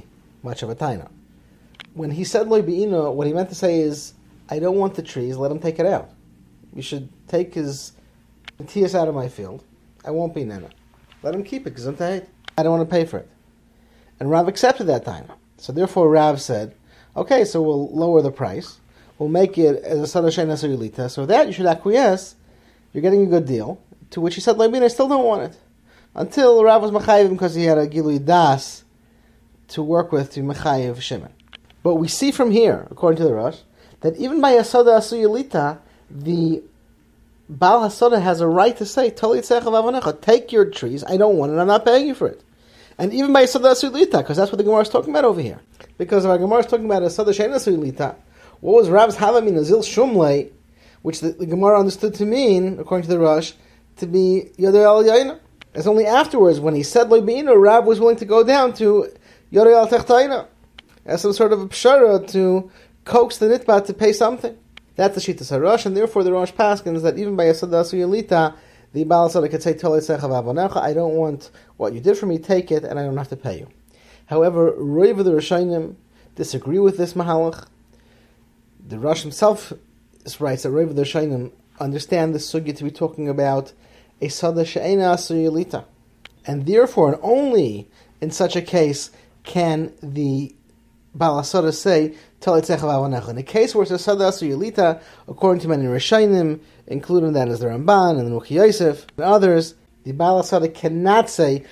much of a taina. When he said loy be'ino, what he meant to say is, I don't want the trees, let him take it out. You should take his Matthias out of my field. I won't be nena. Let him keep it, because I don't want to pay for it. And Rav accepted that time. So therefore Rav said, okay, so we'll lower the price. We'll make it as a sada sheina asur. So that you should acquiesce. You're getting a good deal. To which he said, I still don't want it. Until Rav was mechayiv because he had a gilui das to work with to mechayiv Shimon. But we see from here, according to the Rosh, that even by a sada asur, the Baal HaSoda has a right to say, take your trees, I don't want it, I'm not paying you for it. And even by Sada Asulita, because that's what the Gemara is talking about over here. Because our Gemara is talking about a Sada Sheina Asulita, what was Rav's Havamin Azil Shumlei, which the Gemara understood to mean, according to the Rosh, to be Yodei Al Yaina. It's only afterwards, when he said Loi Be'ino, Rav was willing to go down to Yodei Al Techtaina, as some sort of a pshara to coax the Nitbat to pay something. That's the Shittas HaRosh, and therefore the Rosh paskins that even by a Sada Asuyalita, the Baal HaSoda could say, I don't want what you did for me, take it, and I don't have to pay you. However, Rov of the Rishonim disagree with this Mahalach. The Rosh himself writes that Rov of the Rishonim understand the sugya to be talking about a Sada She'ena Asuyalita. And therefore, and only in such a case can the Baal HaSoda say, in a case where it's a Sada Asuyalita, according to many Rishonim, including that as the Ramban and the Nuki Yosef and others, the Baal HaSoda cannot say,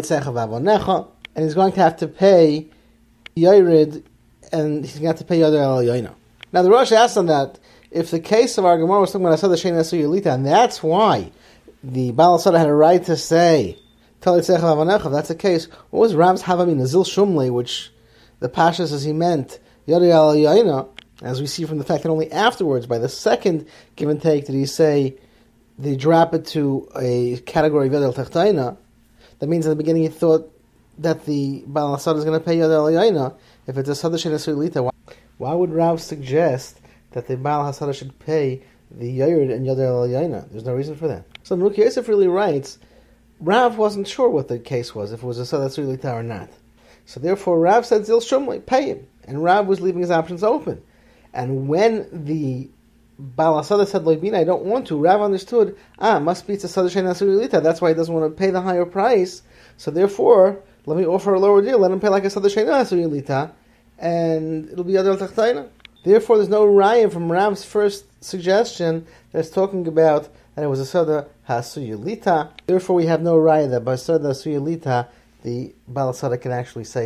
and he's going to have to pay Yored, and he's going to have to pay Yoder Al Yoina. Now the Rosh asked on that, if the case of our Gemara was talking about a Sada Sheina Asuyalita, and that's why the Baal HaSoda had a right to say, if that's the case, what was Ram's Havamin Azil Shumlei, which the Pasha says he meant Yoder Al Yoina, as we see from the fact that only afterwards, by the second give and take, did he say they drop it to a category of Yod El Techtaina. That means at the beginning he thought that the Baal HaSoda is going to pay Yod El Yaina. If it's a Sada Sheina Asuyalita, why would Rav suggest that the Baal HaSoda should pay the Yored and Yod El Yaina? There's no reason for that. So Nuki Yosef really writes, Rav wasn't sure what the case was, if it was a Sada Asuyalita or not. So therefore Rav said, Zil Shumlei, pay him. And Rav was leaving his options open. And when the Baal HaSoda said, Loibina, I don't want to, Rav understood, must be it's a Sada Sheina Asuyalita. That's why he doesn't want to pay the higher price. So therefore, let me offer a lower deal. Let him pay like a Sada Sheina Asuyalita, and it'll be Yod El Techtaina. Therefore, there's no raya from Rav's first suggestion that's talking about that it was a Sada Hasuyalita. Therefore, we have no raya that by Sada Hasuyalita, the Baal HaSoda can actually say,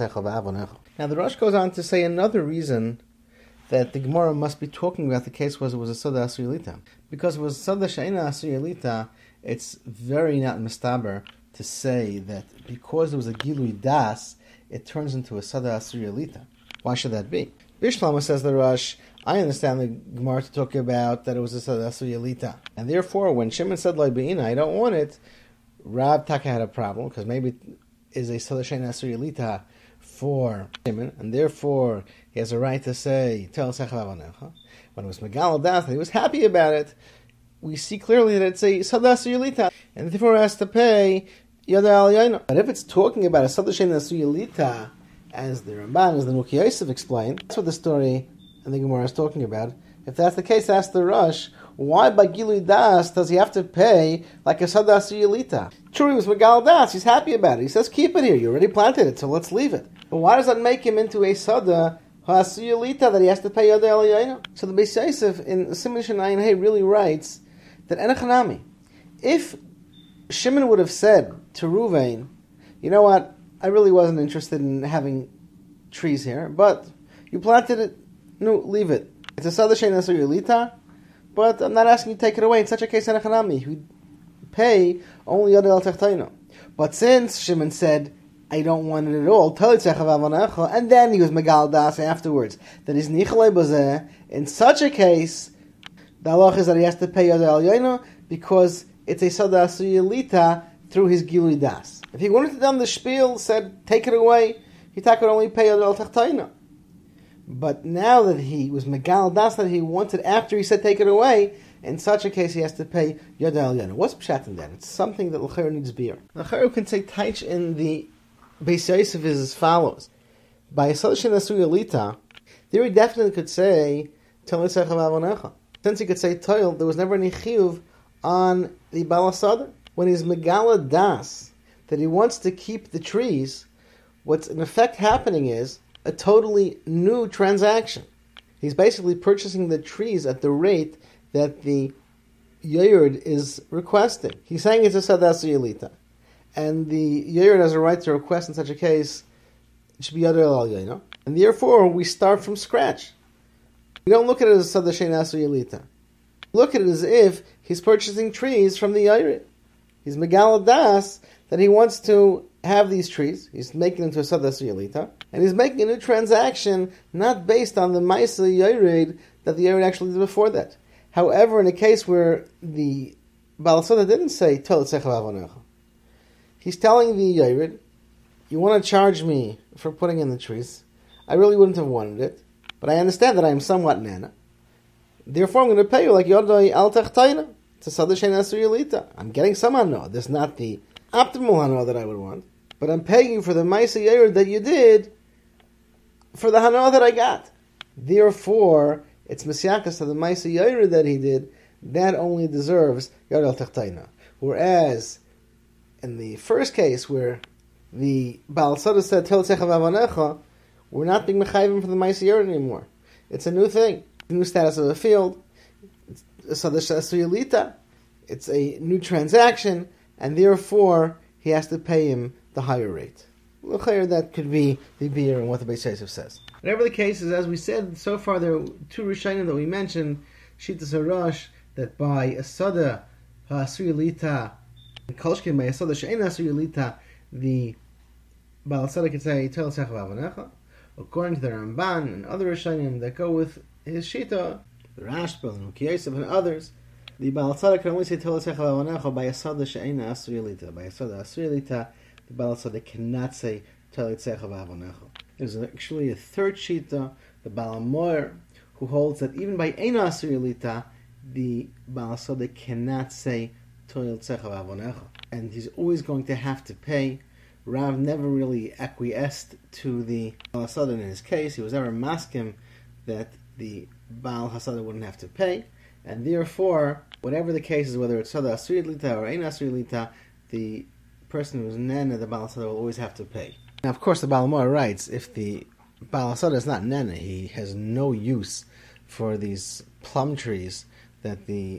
Now, the Rosh goes on to say another reason that the Gemara must be talking about the case was it was a Sada Asuyalita. Because it was Sada Sheina Asuyalita, it's very not mistaber to say that because it was a Gilui Das, it turns into a Sada Asuyalita. Why should that be? Bishlama says the Rosh, I understand the Gemara to talk about that it was a Sada Asuyalita. And therefore, when Shimon said, Lai Be'ina, I don't want it, Rab Taka had a problem, because maybe it is a Sada Sheina Asuyalita for Shimon, and therefore he has a right to say, when it was Megal Das, he was happy about it, we see clearly that it's a Sada Asuyalita, and therefore has to pay Yada Al Yaina. But if it's talking about a Sada Sheina Asuyalita, as the Ramban, as the Nuki Yosef explained, that's what the story and the Gemara is talking about. If that's the case, ask the Rosh, why by Gilui Das does he have to pay like a Sada Asuyalita? True, he was Megal Das, he's happy about it. He says, keep it here, you already planted it, so let's leave it. But why does that make him into a Sada Asuyalita that he has to pay Yada El Yaina? So the Beis Yosef in Siman Shinayin Hey really writes that Enochanami, if Shimon would have said to Ruvain, you know what, I really wasn't interested in having trees here, but you planted it, no, leave it. It's a Sada Sheina Asuyalita, but I'm not asking you to take it away. In such a case, Enochanami, we pay only Yada El Techtaina. But since Shimon said, I don't want it at all, and then he was Megal Das afterwards, that is Nichalei Bazeh, in such a case, the halach is that he has to pay Yada El Yaina because it's a Sada Asuyalita through his Gilui Das. If he wanted to done the spiel, said, take it away, he could only pay Yada El Techtaina. But now that he was Megal Das, that he wanted after he said take it away, in such a case he has to pay Yada El Yaina. What's pshat in that? It's something that L'chayr needs beer. L'chayr can say taich in the Beis Yosef is as follows. By Yesod She'en Asui there he definitely could say Toil Tzecha V'avonecha. Since he could say Toil, there was never any chiyuv on the Baal Hasada. When he's Megala Das, that he wants to keep the trees, what's in effect happening is a totally new transaction. He's basically purchasing the trees at the rate that the Yoyerd is requesting. He's saying it's a Sadasu Yelita. And the Yoyerd has a right to request in such a case, it should be Yadar El Yoyno. And therefore, we start from scratch. We don't look at it as a Sadashen Asu Yelita. Look at it as if he's purchasing trees from the Yoyerd. He's Megal Das that he wants to have these trees. He's making them to a Sadasu Yelita. And he's making a new transaction not based on the Maisa Yoyred that the Yoyred actually did before that. However, in a case where the Baal Hasada didn't say Toil Tzecha V'avonecha, he's telling the Yoyred, you want to charge me for putting in the trees. I really wouldn't have wanted it, but I understand that I am somewhat nana. Therefore, I'm going to pay you like Yodai Al Tachtayna. It's a Sadashen Asu Yelita. I'm getting some hano. This is not the optimal hano that I would want, but I'm paying you for the Maisa Yoyred that you did for the hano that I got. Therefore, it's Mesyakas to the Maisa Yoyred that he did, that only deserves Yod Al Tachtayna. Whereas, in the first case where the Baal Hasada said Toil Tzecha V'avonecha, we're not being mechayvim for the Maisa Yoyred anymore. It's a new thing. The new status of the field. It's a Sadash Asu Yelita. It's a new transaction, and therefore he has to pay him the higher rate. That could be the beer and what the Beis Yosef says. Whatever the case is, as we said, so far there are two Rishonim that we mentioned, Shitas Harash, that by a Sada Asu Yelita, Kolshkin by a Sada She'en Asu Yelita, the Baal Hasada can say Toil Tzecha V'avonecha. According to the Ramban and other Rishonim that go with his Shita, the Rashba and Ukei Yosef and others, the Baal Hasada can only say Toil Tzecha V'avonecha by a Sada She'en Asu Yelita. By a Sada Asu Yelita, the Baal Hasada cannot say Toil Tzecha V'avonecha. There's actually a third Shita, the Baal Moir, who holds that even by Ein Asu Yelita, the Baal Hasada cannot say Toil Tzecha V'avonecha, and he's always going to have to pay. Rav never really acquiesced to the Baal Hasada in his case. He was never maskim that the Baal Hasada wouldn't have to pay, and therefore, whatever the case is, whether it's Sada Asu Yelita or Ein Asu Yelita, the person who's nana, the Baal Hasada will always have to pay. Now, of course, the Baal Moir writes, if the Baal Hasada is not nana, he has no use for these plum trees that the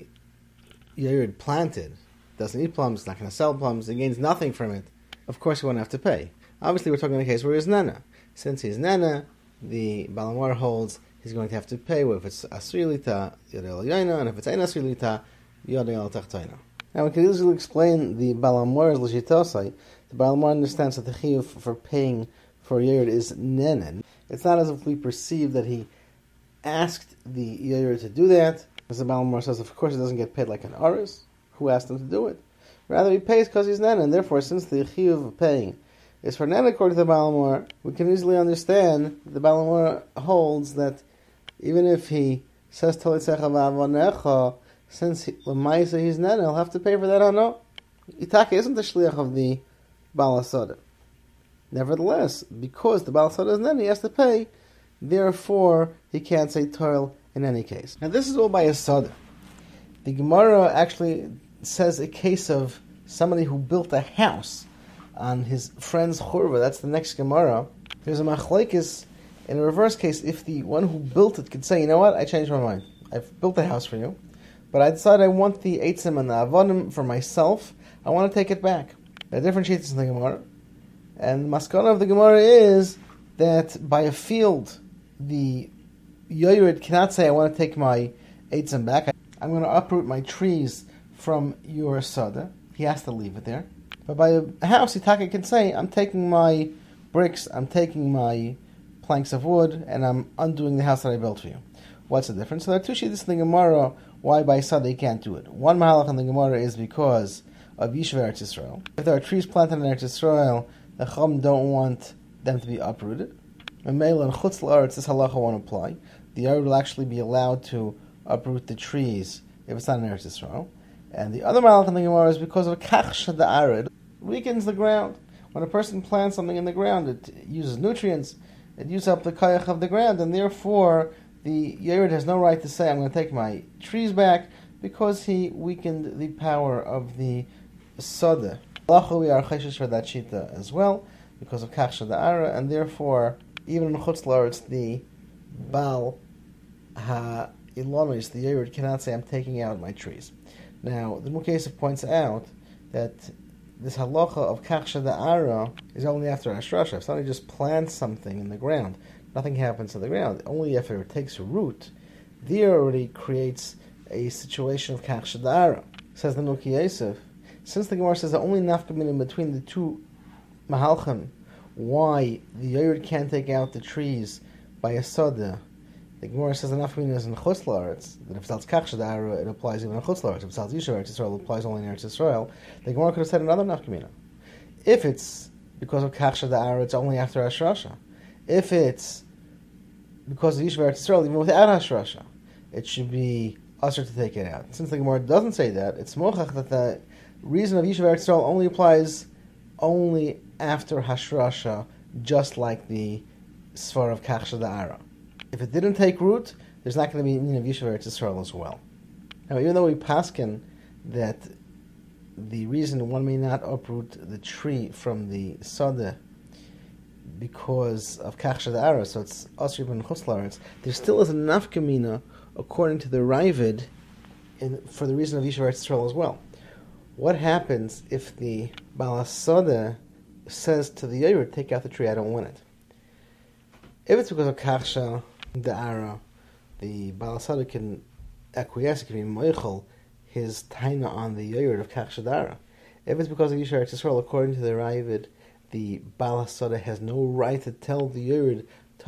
Yoyerd planted. Doesn't eat plums, not going to sell plums, he gains nothing from it. Of course, he won't have to pay. Obviously, we're talking in a case where he's nana. Since he's nana, the Baal Moir holds he's going to have to pay. If it's Asu Yelita, Yodai El Yoyno, and if it's Ein Asu Yelita, Yodai El Tachtayna. Now, we can easily explain the Baal Moir's L'shitosai. The Baal Moir understands that the chiyuv for paying for Yoyerd is nenen. It's not as if we perceive that he asked the Yoyerd to do that. As the Baal Moir says, of course, he doesn't get paid like an aris. Who asked him to do it? Rather, he pays because he's nenen. And therefore, since the chiyuv of paying is for nenen according to the Baal Moir, we can easily understand the Baal Moir holds that even if he says Toil Tzecha V'avonecha, since l'maisa he's nenen, he'll have to pay for that. Oh no, Itaka isn't the shliach of the Baal Hasada. Nevertheless, because the Baal Hasada is nenen, he has to pay. Therefore, he can't say Toil in any case. Now, this is all by a Sada. The Gemara actually says a case of somebody who built a house on his friend's churva. That's the next Gemara. There's a machlekes in a reverse case. If the one who built it could say, you know what, I changed my mind. I've built a house for you, but I decided I want the eitzim and the avonim for myself. I want to take it back. There are different sheets in the Gemara, and the maskana of the Gemara is that by a field, the Yoyred cannot say, I want to take my eitzim back. I'm going to uproot my trees from your sada. He has to leave it there. But by a house, Itaka can say, I'm taking my bricks, I'm taking my planks of wood, and I'm undoing the house that I built for you. What's the difference? So there are two sheets in the Gemara why by sada he can't do it. One mahalach in the Gemara is because of Yishuv Eretz Yisrael. If there are trees planted in Eretz Yisrael, the Chum don't want them to be uprooted. And Mela and Chutz L'Aretz, this halacha won't apply. The Yoyred will actually be allowed to uproot the trees if it's not in Eretz Yisrael. And the other malach in the Gemara is because of kachsha da'arid, weakens the ground. When a person plants something in the ground, it uses nutrients, it uses up the koyach of the ground, and therefore the Yerid has no right to say, I'm going to take my trees back, because he weakened the power of the Soda. We are chayshish for that shita as well, because of Kachsha Da'ara, and therefore, even in Chutz La'aretz, the Baal HaIlonis, the Yerid, cannot say, I'm taking out my trees. Now, the Mukesef points out that this halacha of Kachsha Da'ara is only after Hashrasha. If somebody just plants something in the ground, nothing happens to the ground. Only if it takes root, there already creates a situation of Kachsha Da'ara. Says the Mukesef, since the Gemara says the only nafkamina between the two mahalchim, why the Yerid can't take out the trees by a soda, the Gemara says the nafkamina is in Chutz La'aretz, that if it's Kachsha Da'ara, it applies even in Chutz La'aretz. If it's Yishuv Eretz Yisrael, it applies only in Eretz Yisrael. The Gemara could have said another nafkamina. If it's because of Kachsha Da'ara, it's only after Hashrasha. If it's because of Yishuv Eretz Yisrael, even without Hashrasha, it should be usher to take it out. Since the Gemara doesn't say that, it's mochach that the reason of Yishuv Eretz Yisrael only applies only after Hashrasha, just like the Svar of Kachsha Da'ara. If it didn't take root, there's not going to be meaning of Yishuv Eretz Yisrael as well. Now, even though we paskin that the reason one may not uproot the tree from the Soda because of Kachsha Da'ara, so it's Asr ibn Chutz La'aretz, there still is a nafkamina according to the Ravid for the reason of Yishuv Eretz Yisrael as well. What happens if the Baal HaSoda says to the Yerid, take out the tree, I don't want it? If it's because of Kachsha Da'ara, the Baal HaSoda can acquiesce, can be moichel his taina on the Yerid of Kachsha Da'ara. If it's because of Yishuv Eretz Yisrael, according to the Ravid, the Baal HaSoda has no right to tell the Yerid,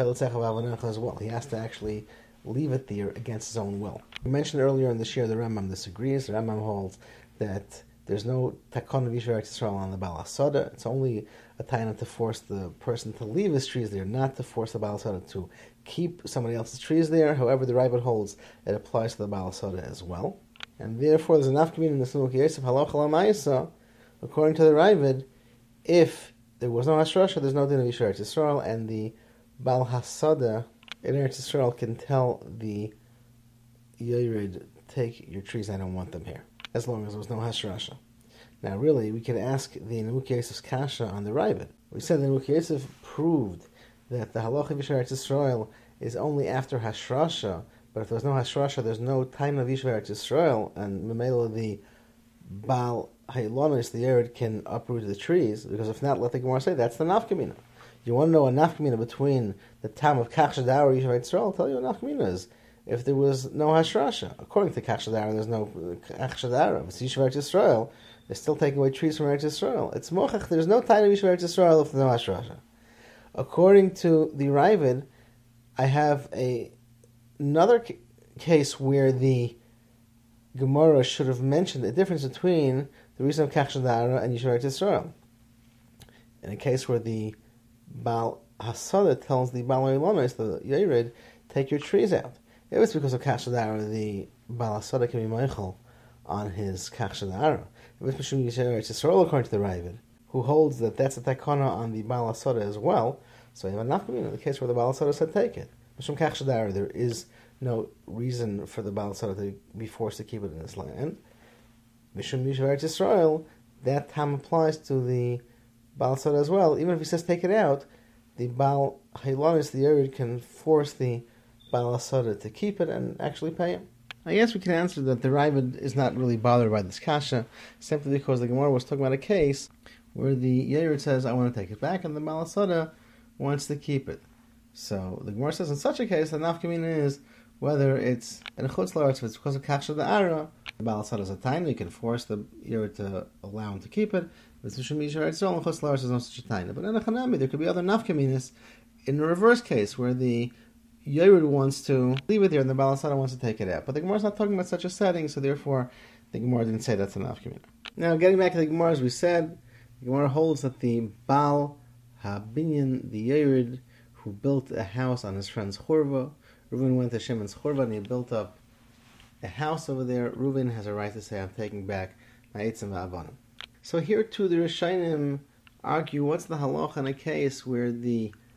as well. He has to actually leave it there against his own will. We mentioned earlier in the Shir, the Rambam disagrees. The Rambam holds that there's no takon of Yishuv Eretz Yisrael on the Baal HaSoda. It's only a taina to force the person to leave his trees there, not to force the Baal HaSoda to keep somebody else's trees there. However, the Ravid holds it applies to the Baal HaSoda as well. And therefore, there's enough community in the Sinuk Yosef, Halacha L'Maisa, according to the Ravid, if there was no Hashrasha, there's no din of Yishuv Eretz Yisrael, and the Baal HaSoda in Eretz Yisrael can tell the Yerid, take your trees, I don't want them here, as long as there was no Hashrasha. Now, really, we could ask the Nenuk Yosef's kasha on the Ravid. We said the Nenuk Yosef proved that the Halacha of Yishuv Eretz Yisrael is only after Hashrasha, but if there's no Hashrasha, there's no time of Yishuv Eretz Yisrael, and Memela the Baal HaIlonis, the Yerid, can uproot the trees, because if not, let the Gemara say, that's the nafkamina. You want to know a nafkamina between the time of Kachsha Da'ara and Yishuv Eretz Yisrael? I'll tell you what nafkamina is. If there was no Hashrasha, according to Kachsha Da'ara, there's no Kachsha Da'ara. If it's Yishuv Eretz Yisrael, they're still taking away trees from Eretz Yisrael. It's mochach, there's no time of Yishuv Eretz Yisrael if there's no Hashrasha. According to the Ravid, I have another case where the Gemara should have mentioned the difference between the reason of Kachsha Da'ara and Yishuv Eretz Yisrael. In a case where the Baal HaSoda tells the Baal HaIlonis, the Yerid, take your trees out. If it's because of Kachsha Da'ara, the Baal HaSoda can be meichel on his Kachsha Da'ara. If it's Mishum Yishuv Eretz Yisrael, according to the Ravid, who holds that that's a takana on the Baal HaSoda as well, so you have a nafkamina in the case where the Baal HaSoda said take it. Mishum Kachsha Da'ara, there is no reason for the Baal HaSoda to be forced to keep it in this land. Mishum Yishuv Eretz Yisrael, that time applies to the Baal HaSoda as well. Even if he says take it out, the Baal HaIlonis, the Yerid, can force the Baal HaSoda to keep it and actually pay him. I guess we can answer that the Ravid is not really bothered by this kasha, simply because the Gemara was talking about a case where the Yerid says, I want to take it back, and the Baal HaSoda wants to keep it. So the Gemara says in such a case, the nafkamina is whether it's in a Chutz La'aretz, if it's because of Kachsha Da'ara, the Baal HaSoda is a taina, you can force the Yerid to allow him to keep it. If it's Mishum Yishuv Eretz Yisrael, in Chutz La'aretz, there's no such a taina. But in a Chanami, there could be other nafkaminas in the reverse case, where the Yerid wants to leave it there and the Baal HaSoda wants to take it out. But the Gemara is not talking about such a setting, so therefore the Gemara didn't say that's enough community. Now, getting back to the Gemara, as we said, the Gemara holds that the Baal HaBinyan, the Yerid, who built a house on his friend's Chorva, Reuven went to Shimon's Chorva and he built up a house over there. Reuven has a right to say, I'm taking back my Eitzim Va'avanim. So here too, the Rishonim argue, what's the halacha in a case where the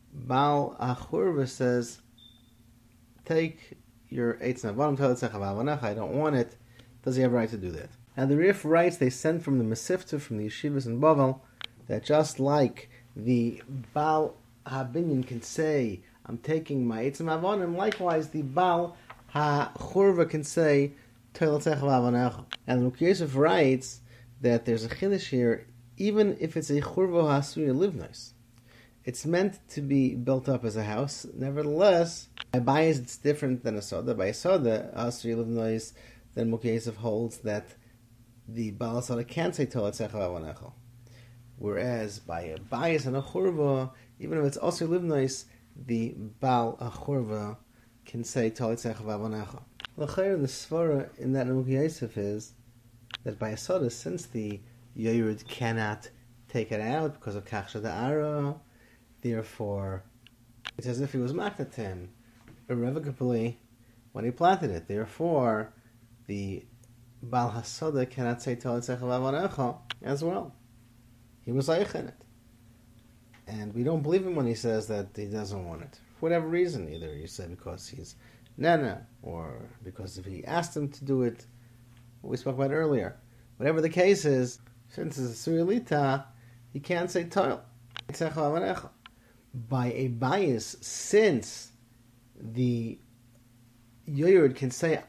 Baal HaChurva says, take your Eitz Navanim, Toiletzecha V'avonecha, I don't want it, does he have a right to do that? And the Rif writes, they sent from the Mesifta, from the yeshivas in Bavel, that just like the Baal HaBinyan can say, I'm taking my Eitz Navanim, likewise the Baal HaChurva can say, Toiletzecha V'avonecha. And Ruk Yosef writes that there's a chiddush here, even if it's a Churva HaSuya Livnos. It's meant to be built up as a house. Nevertheless, by bias it's different than a soda. By a soda, HaSuya Livnos, then Ruk Yosef holds that the Baal Soda can't say Toiletzecha V'avonecha. Whereas by a bias and a Churva, even if it's also Livnos, the Baal HaChurva can say Toiletzecha V'avonecha. The svara in that Ruk Yosef is that by a soda, since the Yored cannot take it out because of Kachsha Da'ara, therefore it's as if he was makna to him irrevocably when he planted it. Therefore, the Baal HaSoda cannot say Toiletzecha V'avonecha as well. He was Eich in it. And we don't believe him when he says that he doesn't want it. For whatever reason, either he said because he's Nana, or because if he asked him to do it, what we spoke about earlier. Whatever the case is, since it's a Suriyalita, he can't say Toil. By a bias, since the Yored can say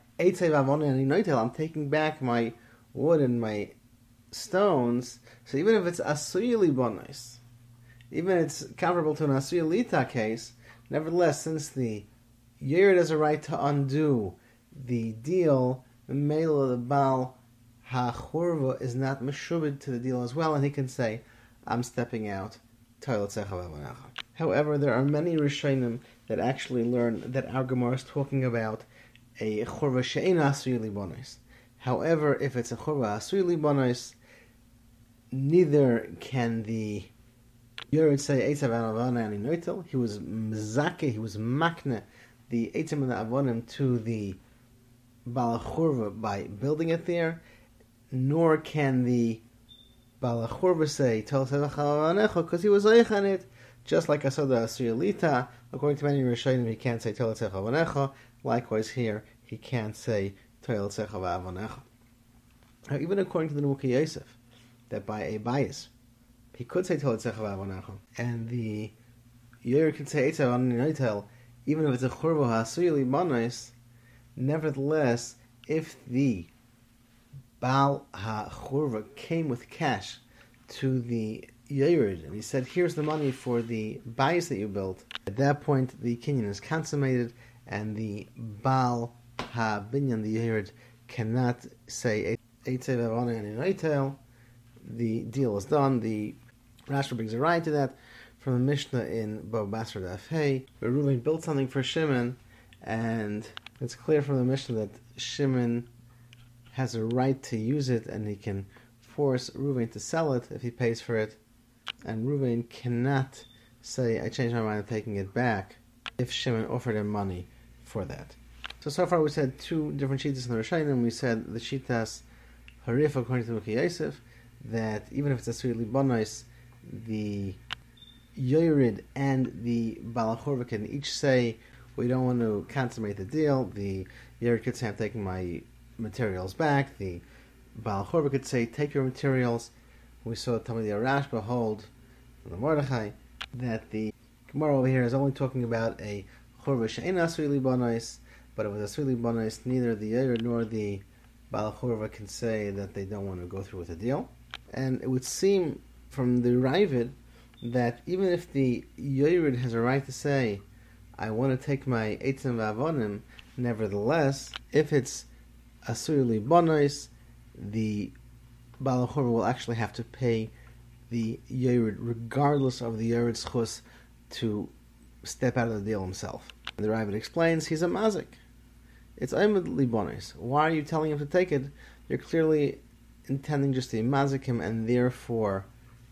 I'm taking back my wood and my stones, so even if it's Asuyali Bonis, even if it's comparable to an Asuyalita case, nevertheless, since the Yerid has a right to undo the deal, the male of the Baal HaChurva is not meshubed to the deal as well, and he can say, I'm stepping out. However, there are many Rishonim that actually learn that our Gemara is talking about a Churva she'ena asui libonos. However, if it's a Churva asui libonos, neither can the Yerid say Eitzav Avana and Inoitel. He was mzake, he was makne the Eitzim and the Avonim to the Baal HaChurva by building it there, nor can the Baal HaChurva say Toiletzecha V'avonecha because he was Eich on it, just like Asoda Asuyalita. According to many Rishonim, he can't say Toiletzecha V'avonecha. Likewise here, he can't say Toiletzecha V'avonecha. Now, even according to the Ruk Yosef, that by a bias, he could say Toiletzecha V'avonecha, and the Yer can say Eitzav Avana even if it's a Churva HaSuyali Manos, nevertheless, if the Baal HaChurva came with cash to the Yerid, and he said, here's the money for the bias that you built, at that point the kinyan is consummated, and the Baal HaBinyan, the Yerid, cannot say Eitzav Avana and Inoitel. The deal is done. The Rashi brings a right to that from the Mishnah in Bava Basra Daf Hey, where Reuven built something for Shimon, and it's clear from the Mishnah that Shimon has a right to use it, and he can force Reuven to sell it if he pays for it, and Reuven cannot say, I changed my mind, I'm taking it back, if Shimon offered him money for that. So far we said two different shitas in the Rishonim. We said the shitas Harif according to Ruk Yosef, that even if it's a Suri Libonos, the Yorid and the Baal HaChurva can each say, we don't want to consummate the deal. The Yorid could say, I'm taking my materials back. The Baal HaChurva could say, take your materials. We saw Talmidei Rashba hold from the Mordechai that the Gemara over here is only talking about a Churva she'ena asui libonos, but if it's asui libonos, neither the Yorid nor the Baal HaChurva can say that they don't want to go through with the deal. And it would seem from the Ravid that even if the Yorid has a right to say, I want to take my Eitzim V'avonim, nevertheless, if it's Asur Libonos, the Baal HaChurva will actually have to pay the Yorid, regardless of the Yorid's chus, to step out of the deal himself. And the Ravid explains, he's a mazik. It's Aymed Libonos. Why are you telling him to take it? You're clearly intending just to mazik him, and therefore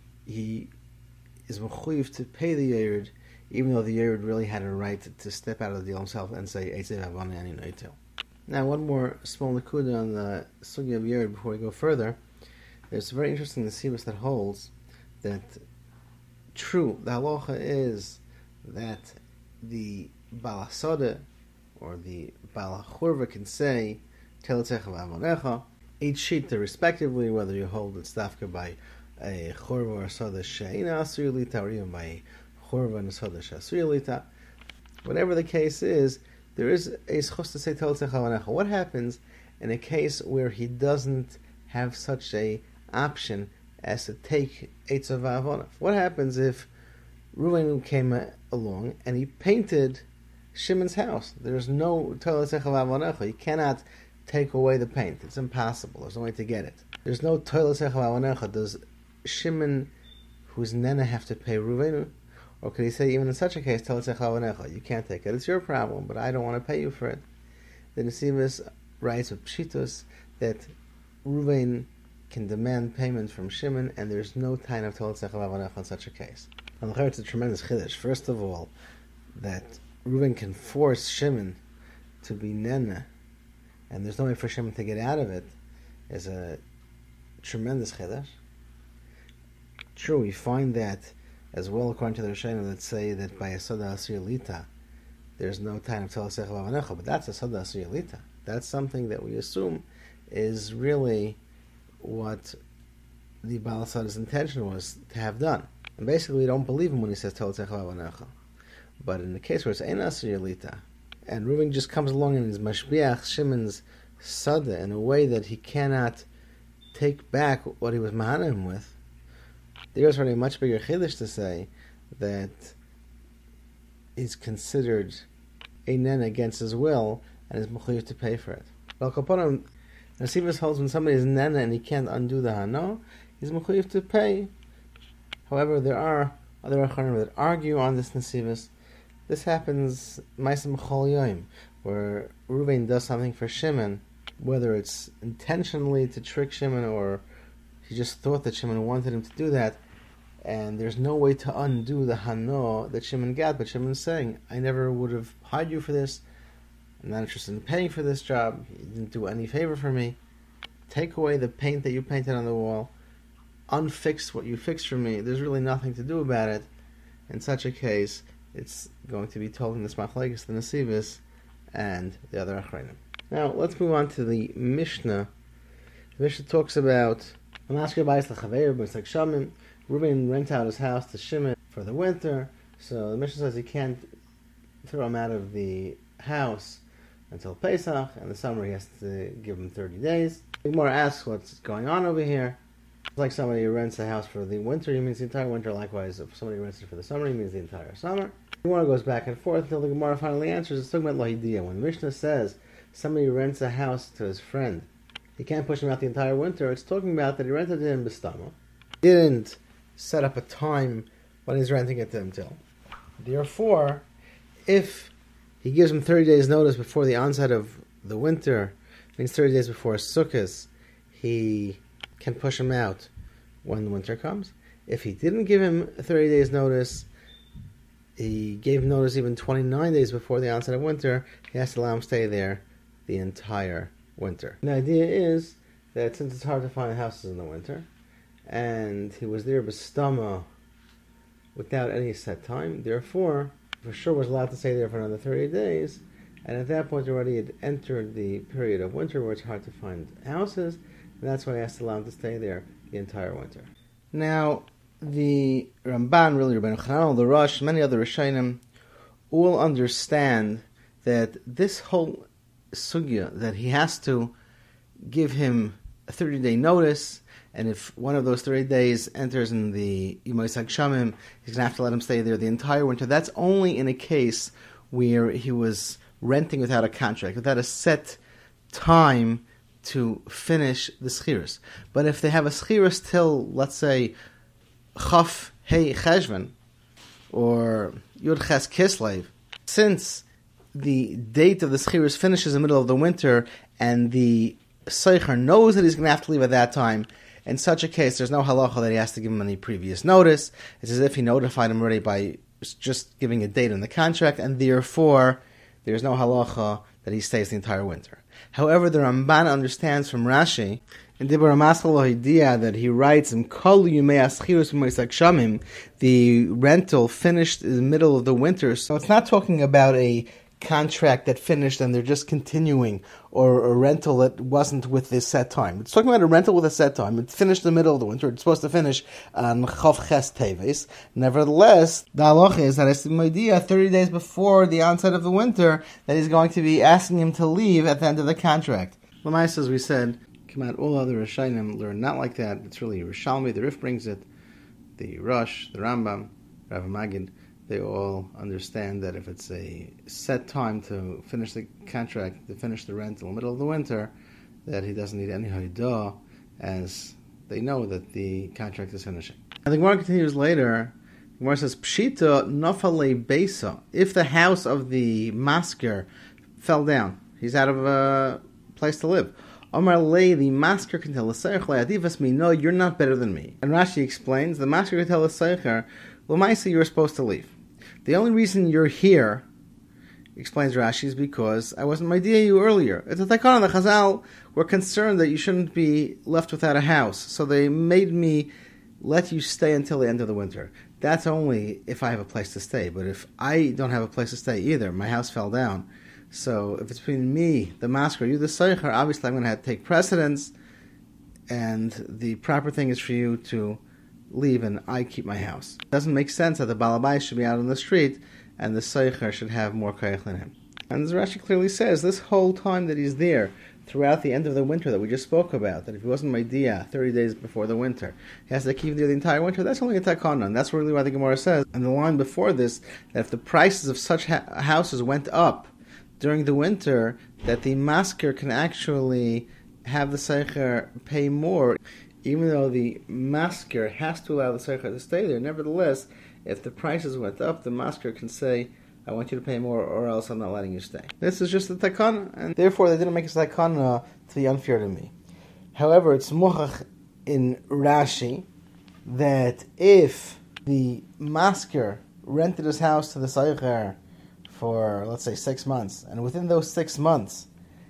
he is mechuyev to pay the Yorid, even though the Yorid really had a right to step out of the deal himself and say Eitzav Avana Ani Noitel. Now, one more small nakuda on the sugya of Yorid before we go further. There's a very interesting nesivus that holds that true, the halacha is that the Balasode or the Balachurva can say Teletzecha v'avonecha, each shita respectively, whether you hold it stafka by a churva or soda she'ina asuyulita, or even by a churva and a soda she'asuyulita. Whatever the case is, there is a schus to say Teletzecha v'avonecha. What happens in a case where he doesn't have such a option as to take Eitzav v'avonav? What happens if Reuven came along and he painted Shimon's house? There's no Teletzecha v'avonecha. You cannot take away the paint. It's impossible. There's no way to get it. There's no Teletzecha v'avonecha. Does Shimon, whose nena, have to pay Reuven? Or could he say, even in such a case, Teletzecha v'avonecha, you can't take it. It's your problem, but I don't want to pay you for it. The Nesivos writes with Pshitos that Reuven can demand payment from Shimon, and there's no time of Teletzecha v'avonecha in such a case. And it's a tremendous chiddush. First of all, that Reuven can force Shimon to be nena, and there's no way for Shimon to get out of it, is a tremendous chiddush. True, we find that as well according to the Rishonim that say that by a soda asuyalita there's no time of Teletzecha v'avonecha, but that's a soda asuyalita. That's something that we assume is really what the Baal Soda's intention was to have done. And basically we don't believe him when he says Teletzecha v'avonecha. But in the case where it's ein asuyalita, and Reuven just comes along and is mashbiach Shimon's sada in a way that he cannot take back what he was mahana him with, there's already a much bigger chiddush to say that he's considered a nen against his will and is mechuyev to pay for it. Al kaponim, Nesivos holds when somebody is nena and he can't undo the hano, he's mechuyev to pay. However, there are other acharim that argue on this Nesivos. This happens ma'aseh b'chol yom, where Reuven does something for Shimon, whether it's intentionally to trick Shimon or he just thought that Shimon wanted him to do that, and there's no way to undo the hano that Shimon got, but Shimon's saying, I never would have hired you for this, I'm not interested in paying for this job, you didn't do any favor for me, take away the paint that you painted on the wall, unfix what you fixed for me, there's really nothing to do about it. In such a case, it's going to be told in this machlekes, the Nesivos, and the other achreinim. Now, let's move on to the Mishnah. The Mishnah talks about Reuven rent out his house to Shimon for the winter, so the Mishnah says he can't throw him out of the house until Pesach, and the summer he has to give him 30 days. The Gemara asks what's going on over here. It's like somebody who rents a house for the winter, he means the entire winter. Likewise, if somebody rents it for the summer, he means the entire summer. The Gemara goes back and forth until the Gemara finally answers. It's talking about Lahidiyah. When the Mishnah says somebody rents a house to his friend, he can't push him out the entire winter, it's talking about that he rented it in Bistama. He didn't set up a time when he's renting it to him till. Therefore, if he gives him 30 days notice before the onset of the winter, means 30 days before Sukkot, he can push him out when the winter comes. If he didn't give him 30 days notice, he gave notice even 29 days before the onset of winter, he has to allow him to stay there the entire winter. The idea is that since it's hard to find houses in the winter, and he was there b'stama without any set time, therefore, for sure was allowed to stay there for another 30 days, and at that point already had entered the period of winter where it's hard to find houses, and that's why he has to allow him to stay there the entire winter. Now, the Ramban, really Rabbeinu Chananel, the Rosh, many other Rishonim, all understand that this whole sugya, that he has to give him a 30-day notice, and if one of those 30 days enters in the Yom Shamim, he's going to have to let him stay there the entire winter. That's only in a case where he was renting without a contract, without a set time to finish the schiras. But if they have a schiras till, let's say, Chaf Hey Cheshvan, or Yud Ches Kislev, since the date of the schiras finishes in the middle of the winter, and the Seicher knows that he's going to have to leave at that time, in such a case, there's no halacha that he has to give him any previous notice. It's as if he notified him already by just giving a date in the contract, and therefore, there's no halacha that he stays the entire winter. However, the Ramban understands from Rashi in Dibur HaMaskal Idea that he writes in Kol Yumei Aschirus V'Moisak Shamim, the rental finished in the middle of the winter. So it's not talking about a contract that finished and they're just continuing, or a rental that wasn't with this set time. It's talking about a rental with a set time. It finished in the middle of the winter. It's supposed to finish on Chav Ches Teves. Nevertheless, the halacha is that it's the idea 30 days before the onset of the winter that he's going to be asking him to leave at the end of the contract. Lamais, as we said, come out all other Rishonim learn not like that. It's really Rishalmi, the Rif brings it, the Rosh, the Rambam, Rav Magid. They all understand that if it's a set time to finish the contract, to finish the rent in the middle of the winter, that he doesn't need any haidah, as they know that the contract is finishing. And the Gemara continues later. The Gemara says, Pshita nafale beisa. If the house of the masker fell down, he's out of a place to live. Omar lei, the masker can tell the me, no, you're not better than me. And Rashi explains, the masker can tell the seicher, L'maisa, you're supposed to leave. The only reason you're here, explains Rashi, is because I wasn't idea you earlier. It's a takana. The Chazal were concerned that you shouldn't be left without a house, so they made me let you stay until the end of the winter. That's only if I have a place to stay. But if I don't have a place to stay either, my house fell down. So if it's between me, the masker, you, the seicher, obviously I'm going to have to take precedence, and the proper thing is for you to leave and I keep my house. It doesn't make sense that the Balabais should be out on the street and the Seicher should have more koyach than him. And as Rashi clearly says, this whole time that he's there, throughout the end of the winter that we just spoke about, that if he wasn't Maidia 30 days before the winter, he has to keep there the entire winter, that's only a takana. And that's really why the Gemara says, and the line before this, that if the prices of such houses went up during the winter, that the masker can actually have the Seicher pay more. Even though the masker has to allow the seicher to stay there, nevertheless, if the prices went up, the masker can say, I want you to pay more or else I'm not letting you stay. This is just a takana, and therefore they didn't make a takana to be unfair to me. However, it's muchach in Rashi that if the masker rented his house to the seicher for, let's say, 6 months, and within those 6 months,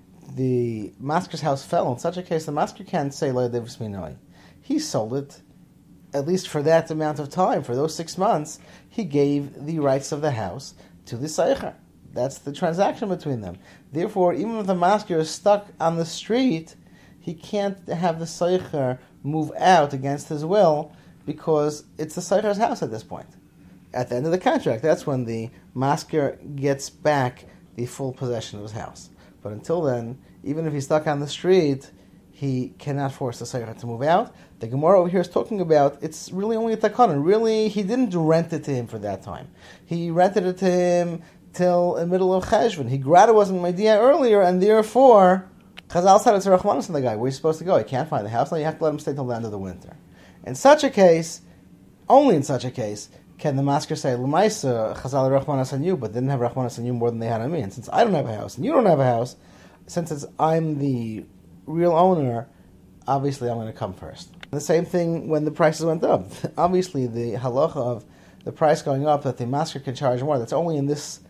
the masker's house fell. In such a case, the masker can't say lo devus minoi. He sold it, at least for that amount of time, for those 6 months. He gave the rights of the house to the seicher. That's the transaction between them. Therefore, even if the masker is stuck on the street, he can't have the seicher move out against his will because it's the seicher's house at this point. At the end of the contract, that's when the masker gets back the full possession of his house. But until then, even if he's stuck on the street, he cannot force the seicher to move out. The Gemara over here is talking about, it's really only a takana. Really, he didn't rent it to him for that time. He rented it to him till the middle of Cheshvan. He grada wasn't Maidia earlier, and therefore, Chazal said it's a Rachmanis on the guy. Where he's supposed to go? He can't find the house. Now you have to let him stay till the end of the winter. In such a case, only in such a case, can the masker say, L'maisa, Chazal Rachmanis on you, but didn't have Rachmanis on you more than they had on me. And since I don't have a house, and you don't have a house, since I'm the real owner, obviously I'm going to come first. The same thing when the prices went up. Obviously, the halacha of the price going up, that the masker can charge more, that's only in this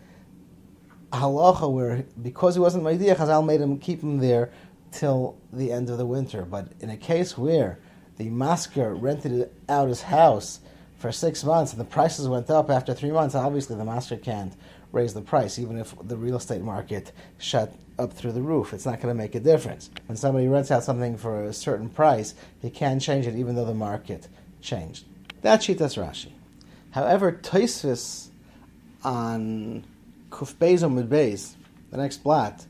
halacha where, because he wasn't Maidia, Chazal made him keep him there till the end of the winter. But in a case where the masker rented out his house for 6 months and the prices went up after 3 months, obviously the master can't raise the price, even if the real estate market shot up through the roof. It's not going to make a difference. When somebody rents out something for a certain price, he can change it even though the market changed. That's Rashi. However, Tosfos on Kuf Beis Amud Beis, the next blot,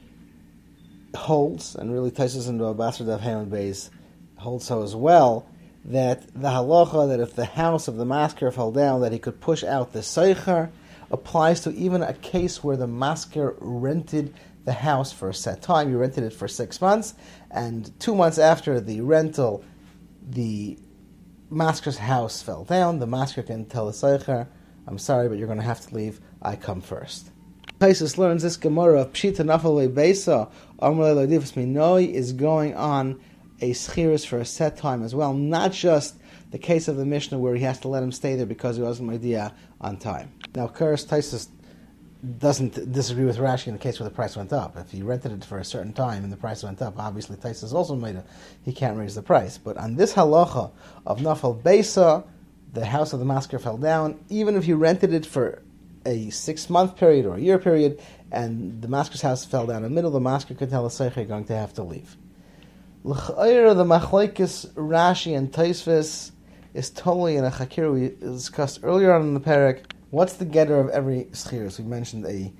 holds, and really Tosfos into Abasar Daf Hamud Beis holds so as well, that the halacha that if the house of the masker fell down, that he could push out the seicher, applies to even a case where the masker rented the house for a set time. You rented it for 6 months, and 2 months after the rental, the masker's house fell down. The masker can tell the seicher, I'm sorry, but you're going to have to leave. I come first. Tosfos learns this Gemara of Pshita Nafale Beisa, Amrei Lo Divus Minoi, is going on a schiris for a set time as well, not just the case of the Mishnah where he has to let him stay there because he wasn't Maidia on time. Now, of course, Tosfos doesn't disagree with Rashi in the case where the price went up. If he rented it for a certain time and the price went up, obviously Taisus also he can't raise the price. But on this halacha of Nafal Beisa, the house of the masker fell down, even if you rented it for a 6-month period or a year period, and the masker's house fell down in the middle, the masker could tell the Seicher you're going to have to leave. L'chayra, the machlokes Rashi and Tosfos is totally in a chakir we discussed earlier on in the parak. What's the getter of every schirus? We mentioned a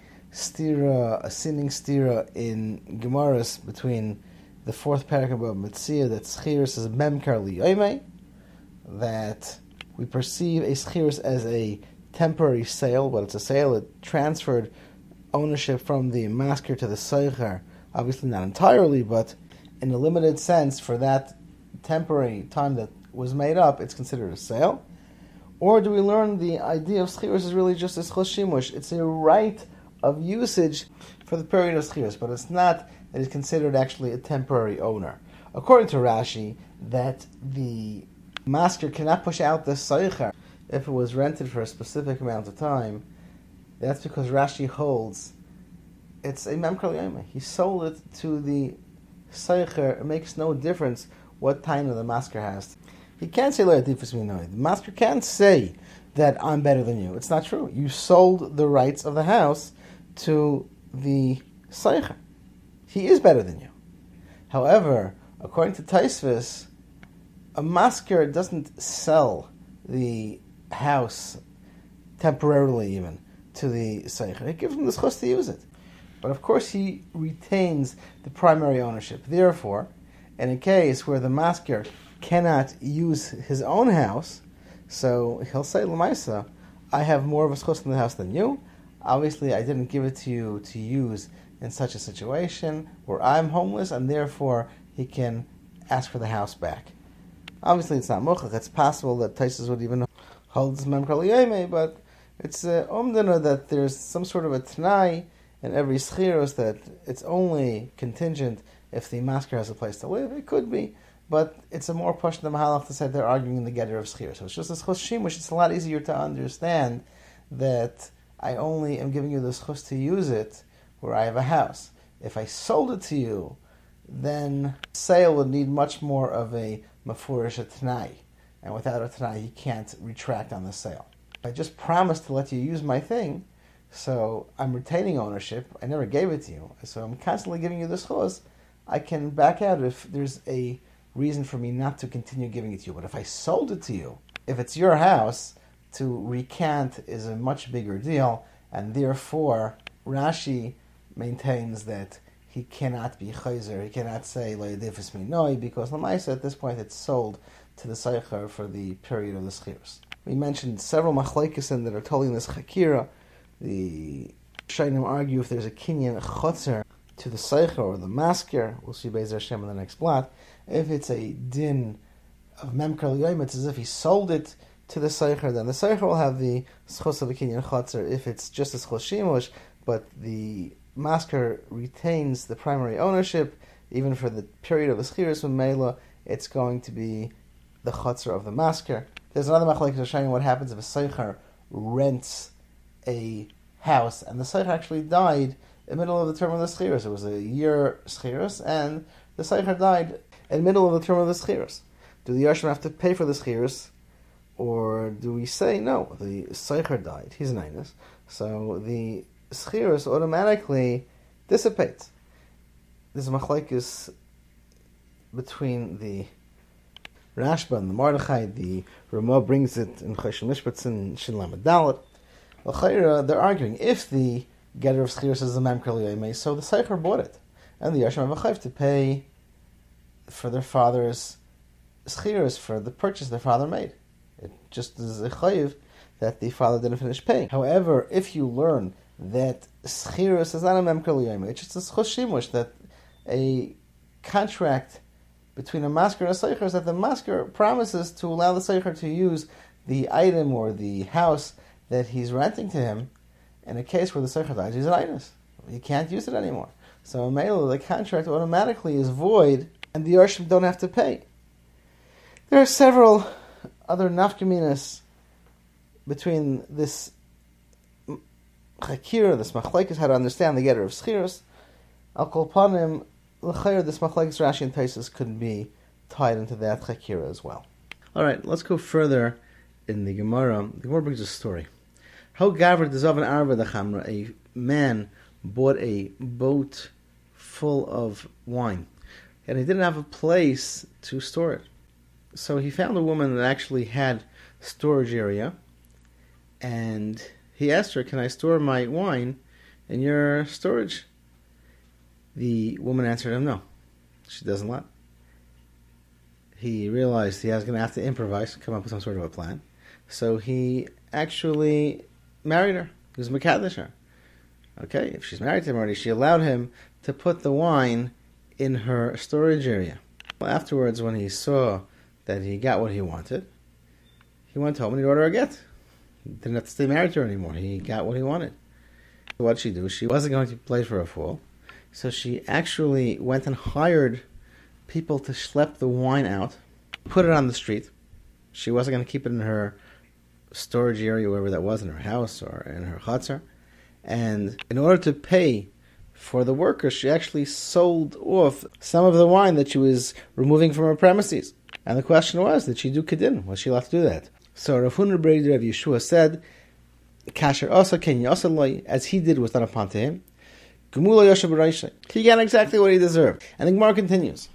sinning stira in Gemaras between the 4th parak about Metzia, that schirus is memkar liyomei, that we perceive a schirus as a temporary sale, but it's a sale that transferred ownership from the masker to the seicher, obviously not entirely, but in a limited sense for that temporary time that was made up, it's considered a sale. Or do we learn the idea of schirus is really just a schos shimush? It's a right of usage for the period of schirus, but it's not that it's considered actually a temporary owner. According to Rashi, that the masker cannot push out the seicher if it was rented for a specific amount of time. That's because Rashi holds it's a memkar liyomei. He sold it to the seicher. It makes no difference what time the masker has. He can't say lo yadifus minoi. The master can't say that I'm better than you. It's not true. You sold the rights of the house to the seicher. He is better than you. However, according to Tosfos, a masker doesn't sell the house temporarily even to the seicher. It gives him the schos to use it. But of course he retains the primary ownership. Therefore, in a case where the masker cannot use his own house, so he'll say, L'maisa, I have more of a schos in the house than you. Obviously, I didn't give it to you to use in such a situation where I'm homeless, and therefore he can ask for the house back. Obviously, it's not mochach. It's possible that Tosfos would even hold this memkar liyomei, but it's omdana that there's some sort of a t'nai in every schirus that it's only contingent if the masker has a place to live. It could be, but it's a more push than the mahalach to say they're arguing in the getter of schir. So it's just a schos shimush. It's a lot easier to understand that I only am giving you the schos to use it where I have a house. If I sold it to you, then sale would need much more of a mafurish, a t'nai. And without a t'nai, you can't retract on the sale. I just promised to let you use my thing, so I'm retaining ownership. I never gave it to you, so I'm constantly giving you this schos. I can back out if there's a reason for me not to continue giving it to you. But if I sold it to you, if it's your house, to recant is a much bigger deal, and therefore Rashi maintains that he cannot be chayzer, he cannot say lo yadifus minoi, because l'maisa at this point it's sold to the seicher for the period of the schirus. We mentioned several machlokes that are totally in this chakira. The Shainim argue if there's a kinyan chotzer to the seicher or the masker. We'll see Be'ezer Hashem in the next blot. If it's a din of memkar liyomei, it's as if he sold it to the seicher, then the seicher will have the schos of a kinyan chotzer. If it's just a schos shimush, but the masker retains the primary ownership, even for the period of the schirus with Mela, it's going to be the chotzer of the masker. There's another machlokes showing what happens if a seicher rents a house and the seicher actually died in the middle of the term of the schirus. It was a year schirus, and the seicher died in the middle of the term of the schirus. Do the Yashim have to pay for the schirus, or do we say no? The seicher died; he's an einus, so the schirus automatically dissipates. There's a machlokes between the Rashba and the Mordechai. The Ramah brings it in Choshen Mishpat in Shin Lamed Dalet. They're arguing if the getter of schirus is a memkar liyomei, so the seicher bought it, and the Yashim have a chayv to pay for their father's schirus for the purchase their father made. It just is a chayv that the father didn't finish paying. However, if you learn that schirus is not a memkar liyomei, it's just a schos shimush, that a contract between a masker and a seicher is that the masker promises to allow the seicher to use the item or the house that he's renting to him. In a case where the seicher dies, he's an einus. He can't use it anymore. So in Mela, the contract automatically is void, and the Yarshim don't have to pay. There are several other nafkaminas between this chakira, this machlekes, how to understand the getter of schiros. Al kol panim, l'chayr, this machlekes Rashi and Taisus could be tied into that chakira as well. All right, let's go further in the Gemara. The Gemara brings a story. How gaver dezavan arva the chamra, a man bought a boat full of wine, and he didn't have a place to store it. So he found a woman that actually had storage area, and he asked her, "Can I store my wine in your storage?" The woman answered him, "No, she doesn't let." He realized he was going to have to improvise, come up with some sort of a plan. So he actually married her. He was Mekadesh her. Okay, if she's married to him already, she allowed him to put the wine in her storage area. Well, afterwards, when he saw that he got what he wanted, he went home and he ordered a get. He didn't have to stay married to her anymore. He got what he wanted. What did she do? She wasn't going to play for a fool. So she actually went and hired people to schlep the wine out, put it on the street. She wasn't going to keep it in her storage area, wherever that was, in her house or in her chutzner. And in order to pay for the workers, she actually sold off some of the wine that she was removing from her premises. And the question was, did she do kedin? Was she allowed to do that? So Rav Huna Breder of Yeshua said, Kasher asa ken yasa loy, as he did was done upon to him. Gemula yosha b'reisha. He got exactly what he deserved. And the Gemara continues.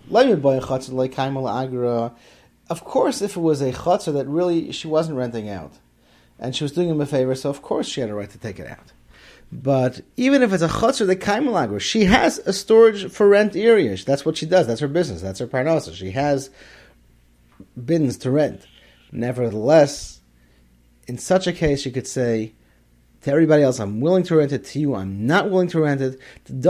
Of course, if it was a chutzner that really she wasn't renting out, and she was doing him a favor, so of course she had a right to take it out. But even if it's a chutzner that kaimal agra, she has a storage for rent area. That's what she does. That's her business. That's her parnasa. She has bins to rent. Nevertheless, in such a case, you could say to everybody else, I'm willing to rent it. To you, I'm not willing to rent it.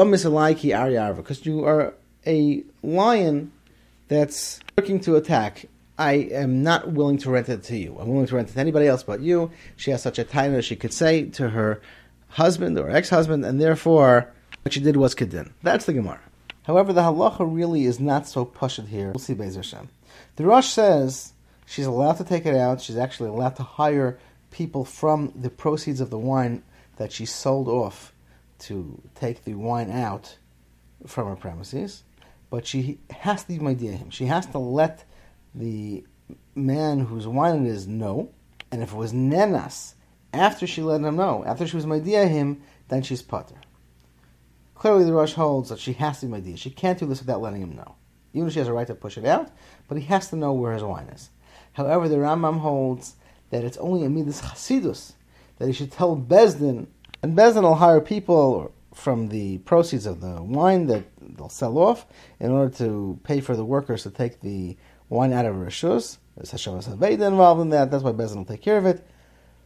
Because you are a lion that's looking to attack. I am not willing to rent it to you. I'm willing to rent it to anybody else but you. She has such a title she could say to her husband or ex-husband, and therefore what she did was kedin. That's the Gemara. However, the halacha really is not so pashut here. We'll see Be'ez Hashem. The Rosh says she's allowed to take it out. She's actually allowed to hire people from the proceeds of the wine that she sold off to take the wine out from her premises. But she has to idea him. She has to let the man whose wine it is know. And if it was nenas, after she let him know, after she was idea him, then she's pater. Clearly the Rosh holds that she has to idea. She can't do this without letting him know. Even if she has a right to push it out, but he has to know where his wine is. However, the Rambam holds that it's only a midas chasidus, that he should tell Bezdin, and Bezdin will hire people from the proceeds of the wine that they'll sell off in order to pay for the workers to take the wine out of Rishus. There's Hashavas Haveda involved in that, that's why Bezdin will take care of it.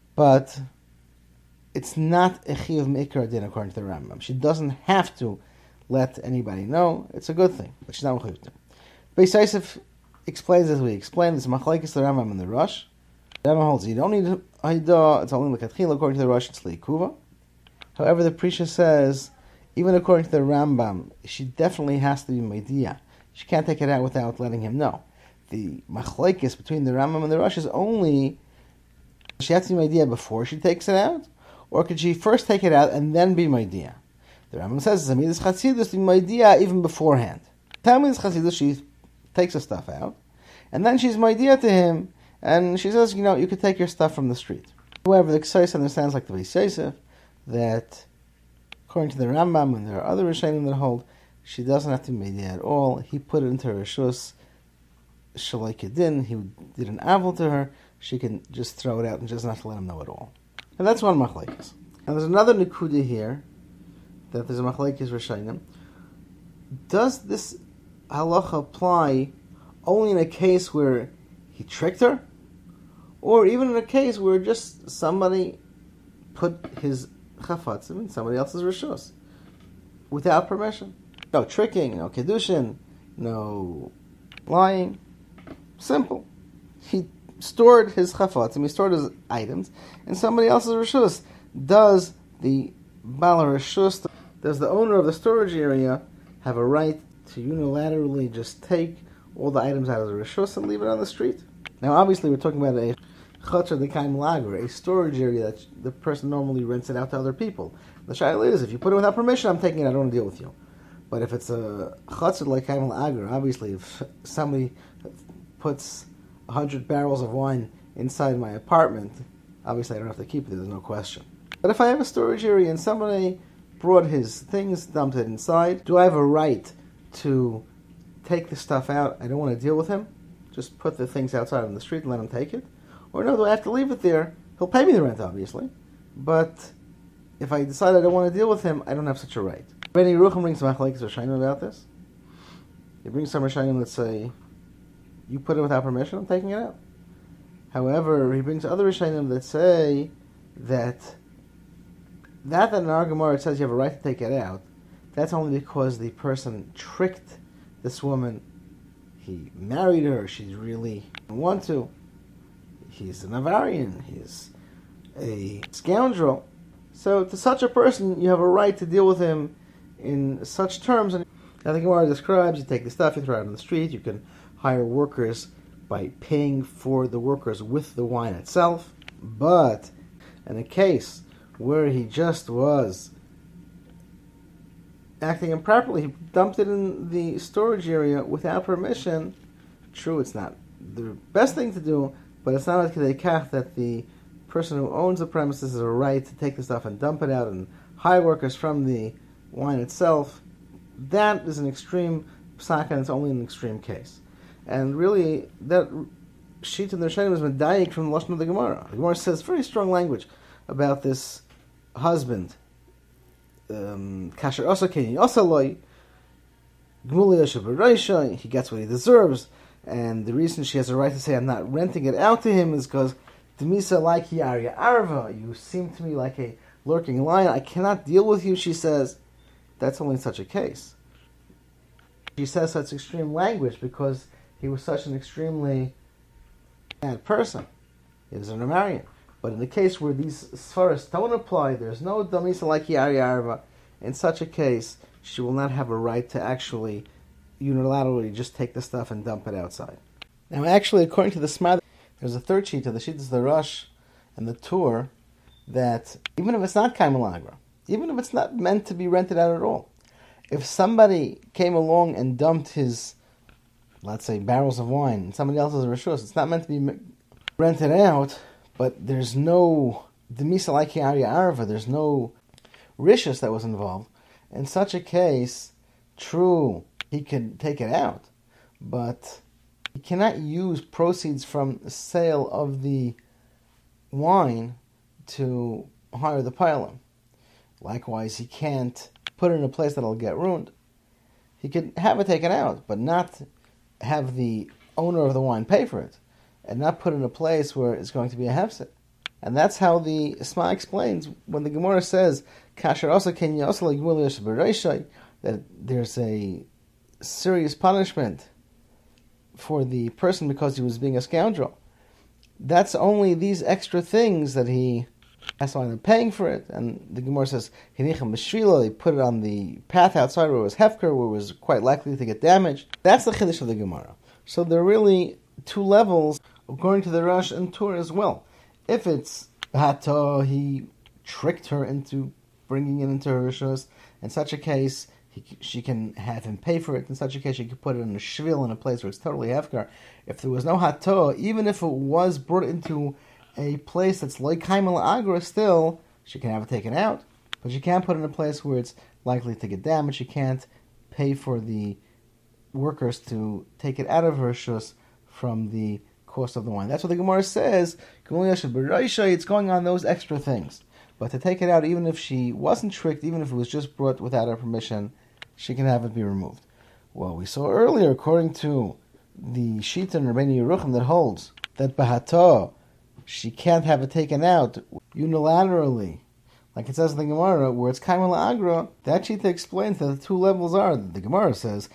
But it's not a chiyuv meikar din according to the Rambam. She doesn't have to let anybody know. It's a good thing, but she's not mechuyev to. Beis Yosef explains as we explained, this machlekes the Rambam and the Rosh. The Rambam holds you don't need Haidah, it's only l'katchila. According to the Rosh, it's leikuva. However, the Prisha says, even according to the Rambam, she definitely has to be meidiyah. She can't take it out without letting him know. The machlekes between the Rambam and the Rosh is only, she has to be meidiyah before she takes it out, or could she first take it out and then be meidiyah? The Rambam says, Zamidus Chasidus, be meidiyah even beforehand. Tamidus Chasidus, she takes the stuff out, and then she's meidiyah to him, and she says, you could take your stuff from the street. However, the Ksais understands, like the Beis Yosef, that according to the Rambam, and there are other Rishonim that hold, she doesn't have to be meidiyah at all. He put it into her Rishus Shalai Kedin, he did an avil to her, she can just throw it out and just not let him know at all. And that's one machlekes. And there's another nekuda here, that there's a machlekes Rishonim. Does this halacha apply only in a case where he tricked her? Or even in a case where just somebody put his chafatzim in somebody else's rishus without permission? No tricking, no kedushin, no lying. Simple. He stored his chafatzim, he stored his items in somebody else's rishus. Does the Baal Rishus, does the owner of the storage area have a right to unilaterally just take all the items out of the rishus and leave it on the street? Now, obviously, we're talking about a Chatzar Dekaim Lager, a storage area that the person normally rents it out to other people. The shaila is, if you put it without permission, I'm taking it, I don't want to deal with you. But if it's a Chatzar Dekaim Lager, obviously if somebody puts 100 barrels of wine inside my apartment, obviously I don't have to keep it, there's no question. But if I have a storage area and somebody brought his things, dumped it inside, do I have a right to take the stuff out? I don't want to deal with him. Just put the things outside on the street and let him take it? Or no, do I have to leave it there? He'll pay me the rent, obviously. But if I decide I don't want to deal with him, I don't have such a right. Bnei Yerucham brings some machlekes Rishonim about this. He brings some Rishonim that say, you put it without permission, I'm taking it out. However, he brings other Rishonim that say that in our Gemara it says you have a right to take it out, that's only because the person tricked this woman. He married her, she's really want to. He's an Avarian, he's a scoundrel. So to such a person, you have a right to deal with him in such terms. And I think Gemara describes, you take the stuff, you throw it out on the street, you can hire workers by paying for the workers with the wine itself. But in a case where he just was acting improperly, he dumped it in the storage area without permission. True, it's not the best thing to do, but it's not like that the person who owns the premises has a right to take the stuff and dump it out and hire workers from the wine itself. That is an extreme psak, and it's only an extreme case. And really, that sheet in the Rishonim has been dying from the Lashon of the Gemara. The Gemara says very strong language about this husband. Kasher Osakeni Osaloi, he gets what he deserves, and the reason she has a right to say I'm not renting it out to him is because Demisa like Yarya Arva, you seem to me like a lurking lion, I cannot deal with you, she says. That's only in such a case. She says such extreme language because he was such an extremely bad person. He was an Amarian. But in the case where these svaras don't apply, there's no damisa like Yari Arva. In such a case, she will not have a right to actually unilaterally just take the stuff and dump it outside. Now, actually, according to the Smad, there's a third sheet of the Shittas the Rush and the Tur that even if it's not Kaimalagra, even if it's not meant to be rented out at all, if somebody came along and dumped his, let's say, barrels of wine in somebody else's rishus, it's not meant to be rented out, but there's no demisa like Arya Arva, there's no rishus that was involved. In such a case, true, he can take it out, but he cannot use proceeds from the sale of the wine to hire the pilot. Likewise, he can't put it in a place that'll get ruined. He could have it taken out, but not have the owner of the wine pay for it, and not put it in a place where it's going to be a hefset. And that's how the Isma explains when the Gemara says Kasher also can you also like that there's a serious punishment for the person because he was being a scoundrel. That's only these extra things that he has to wind up paying for it. And the Gemara says Hinichem B'Shvila, they put it on the path outside where it was hefker, where it was quite likely to get damaged. That's the Chiddush of the Gemara. So there are really two levels according to the Rush and Tur as well. If it's Hato, he tricked her into bringing it into her rishos, in such a case, she can have him pay for it. In such a case, she could put it in a shvil in a place where it's totally hefker. If there was no Hato, even if it was brought into a place that's like Kaimel Agra, still, she can have it taken out, but she can't put it in a place where it's likely to get damaged. She can't pay for the workers to take it out of her rishos from the cost of the wine. That's what the Gemara says. It's going on those extra things. But to take it out, even if she wasn't tricked, even if it was just brought without her permission, she can have it be removed. Well, we saw earlier, according to the Shita and Rabbeinu Yerucham that holds that Bahato, she can't have it taken out unilaterally. Like it says in the Gemara, where it's Kaimel Agra, that Shita explains that the two levels are. The Gemara says,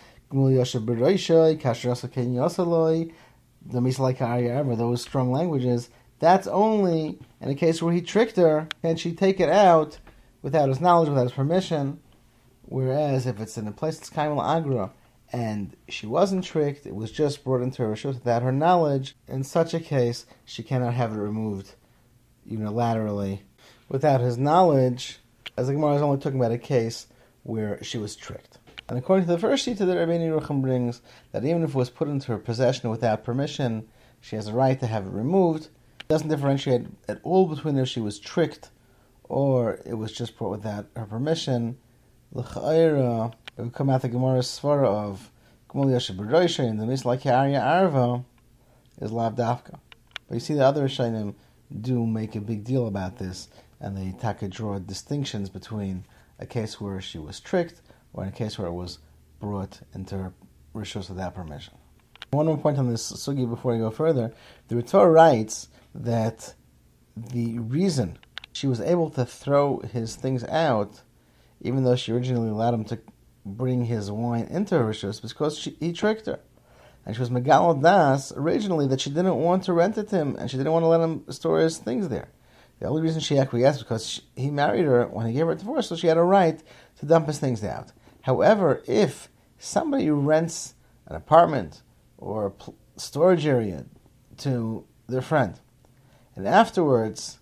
those strong languages, that's only in a case where he tricked her, can she take it out without his knowledge, without his permission. Whereas if it's in a place that's Kaimel Agra, and she wasn't tricked, it was just brought into her reshus without her knowledge. In such a case, she cannot have it removed unilaterally without his knowledge, as the Gemara is only talking about a case where she was tricked. And according to the first sheet that Rabbeinu Yerucham brings, that even if it was put into her possession without permission, she has a right to have it removed. It doesn't differentiate at all between if she was tricked or it was just brought without her permission. L'cha'ira, it would come out the Gemara's svara of Gmul Yoshe B'Roisha in the Mislaki Arya Arva is Lav Dafka. But you see the other Shainim do make a big deal about this, and they draw distinctions between a case where she was tricked or in a case where it was brought into her rishus without permission. One more point on this sugi before I go further. The Ritor writes that the reason she was able to throw his things out, even though she originally allowed him to bring his wine into her rishus, was because he tricked her. And she was Megal Das originally that she didn't want to rent it to him, and she didn't want to let him store his things there. The only reason she acquiesced was because he married her when he gave her a divorce, so she had a right to dump his things out. However, if somebody rents an apartment or a storage area to their friend, and afterwards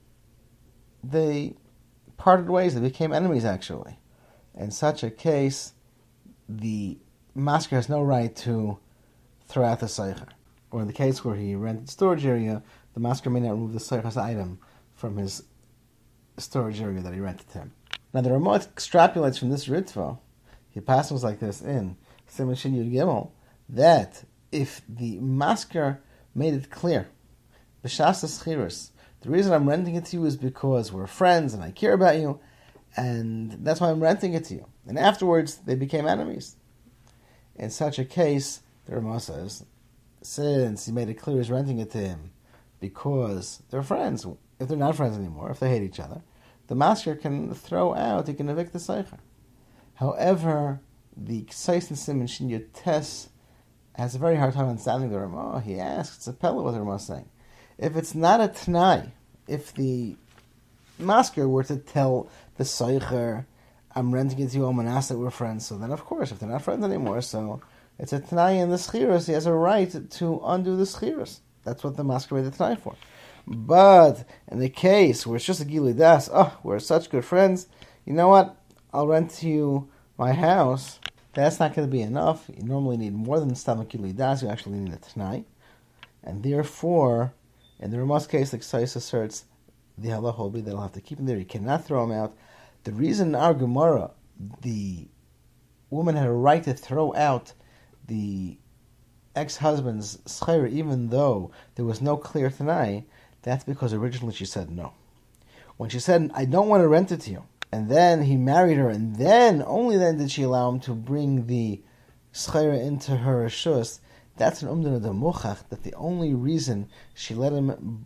they parted ways, they became enemies actually, in such a case, the masker has no right to throw out the seicher. Or in the case where he rented storage area, the masker may not remove the seicher's item from his storage area that he rented to him. Now the Ramah extrapolates from this ritva, he passes like this in Siman Shin Yud Gimel, that if the masker made it clear, b'shas schirus, the reason I'm renting it to you is because we're friends and I care about you, and that's why I'm renting it to you. And afterwards, they became enemies. In such a case, the Ramah says, since he made it clear he's renting it to him because they're friends, if they're not friends anymore, if they hate each other, the masker can throw out, he can evict the seicher. However, the Ksais and Siman Shin Yud Tes has a very hard time understanding the Ramah. He asks, it's a pella what the Ramah is saying. If it's not a Tanai, if the masker were to tell the seicher, I'm renting it to you, Manasseh, we're friends, so then of course, if they're not friends anymore, so it's a Tanai in the Schirus, he has a right to undo the Schirus. That's what the masker made the Tanai for. But in the case where it's just a Gili Das, we're such good friends, you know what, I'll rent to you my house, that's not going to be enough. You normally need more than Stam Gili Das, you actually need a Tanai. And therefore, in the Ramah's case, the Ksais asserts the halach will be that he'll have to keep him there. You cannot throw him out. The reason in our Gemara, the woman had a right to throw out the ex-husband's schayr, even though there was no clear Tanai, that's because originally she said no. When she said, I don't want to rent it to you, and then he married her, and then, only then did she allow him to bring the schayr into her reshus, that's an umdana de muchach, that the only reason she let him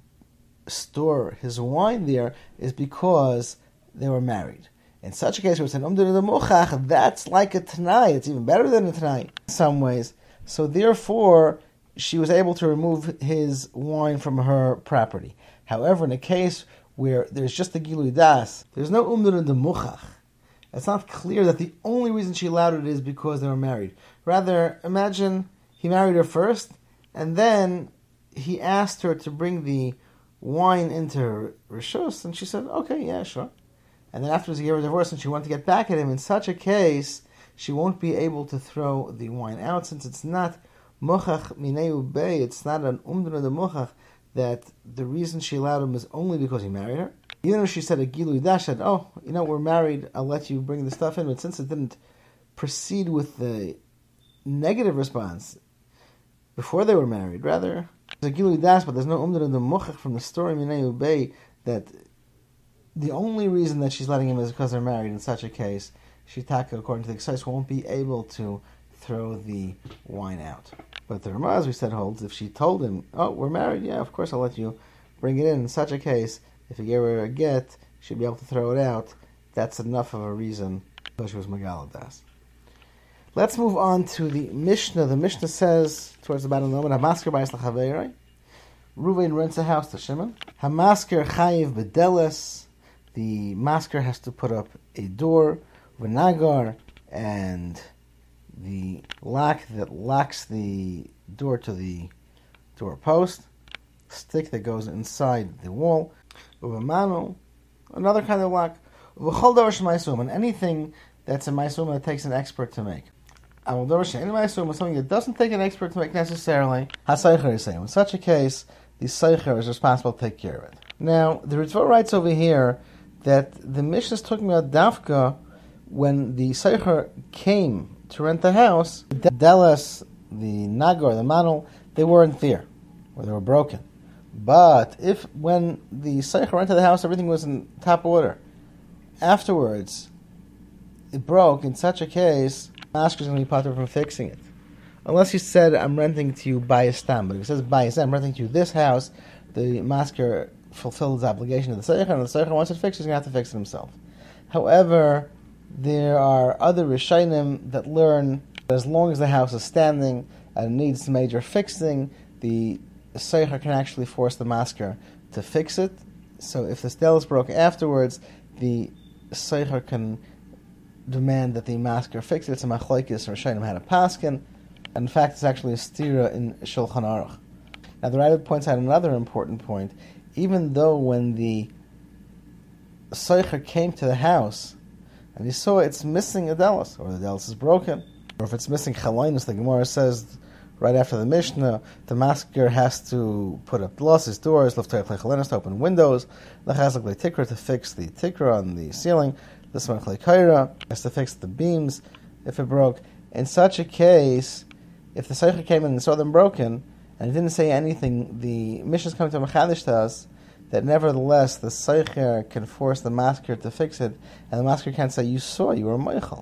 store his wine there is because they were married. In such a case where it's an umdana de muchach, that's like a tanai, it's even better than a tanai in some ways. So therefore, she was able to remove his wine from her property. However, in a case where there's just the Gilui Das, there's no umdana de muchach. It's not clear that the only reason she allowed it is because they were married. Rather, imagine he married her first, and then he asked her to bring the wine into her reshus, and she said, okay, yeah, sure. And then afterwards he gave her a divorce, and she wanted to get back at him. In such a case, she won't be able to throw the wine out, since it's not mochach mineu bei, it's not an umdana de mochach, that the reason she allowed him is only because he married her. Even if she said a gilui dash, said, we're married, I'll let you bring the stuff in, but since it didn't proceed with the negative response before they were married, rather, there's a gilui das, but there's no umdana de mochach from the story mineu bei, that the only reason that she's letting him is because they're married. In such a case, Shitaka, according to the Ksais, won't be able to throw the wine out. But the Ramah, as we said, holds, if she told him, we're married, yeah, of course I'll let you bring it in. In such a case, if he gave her a get, she'd be able to throw it out. That's enough of a reason, because she was Megaladas. Let's move on to the Mishnah. The Mishnah says, towards the bottom of the moment, Hamasker b'ayis l'chaveiroi. Reuven rents a house to Shimon. Hamasker chayiv b'deles. The masker has to put up a door, v'nagar, and the lock that locks the door to the door post, stick that goes inside the wall, uvamanu, another kind of lock, uvachol davar shemaisum, and anything that's a maisum that takes an expert to make. Awal davar she'ein maisum is something that doesn't take an expert to make necessarily. Hasaycher is saying, in such a case, the Seicher is responsible to take care of it. Now, the Ritva writes over here that the Mishnah is talking about Dafka when the Seicher came to rent the house, the Delas, the Nagar, the Manul, they weren't there, or they were broken. But if when the Seicher rented the house, everything was in top order, afterwards it broke, in such a case, the master is going to be part from fixing it. Unless he said, I'm renting to you by a stam. But if he says by a stam, I'm renting to you this house, the masker fulfills his obligation to the Seicher, and the Seicher wants it fixed, he's going to have to fix it himself. However, there are other Rishonim that learn that as long as the house is standing and needs major fixing, the Seicher can actually force the masker to fix it. So if the stele is broke afterwards, the Seicher can demand that the masker fix it. It's a machlokes Rishonim had a paskin. In fact, it's actually a stira in Shulchan Aruch. Now, the Rambam points out another important point. Even though when the Seicher came to the house and he saw it's missing a delos, or the delos is broken, or if it's missing chaloinus, the Gemara says right after the Mishnah, the masker has to put up glosses, doors, to open windows, tikra to fix the tikra on the ceiling, the kaira has to fix the beams if it broke. In such a case, if the Seicher came in and saw them broken, and didn't say anything, the Mishnah is coming to Machadish to us, that nevertheless the Seicher can force the masker to fix it, and the masker can't say, you saw, you were Meichel.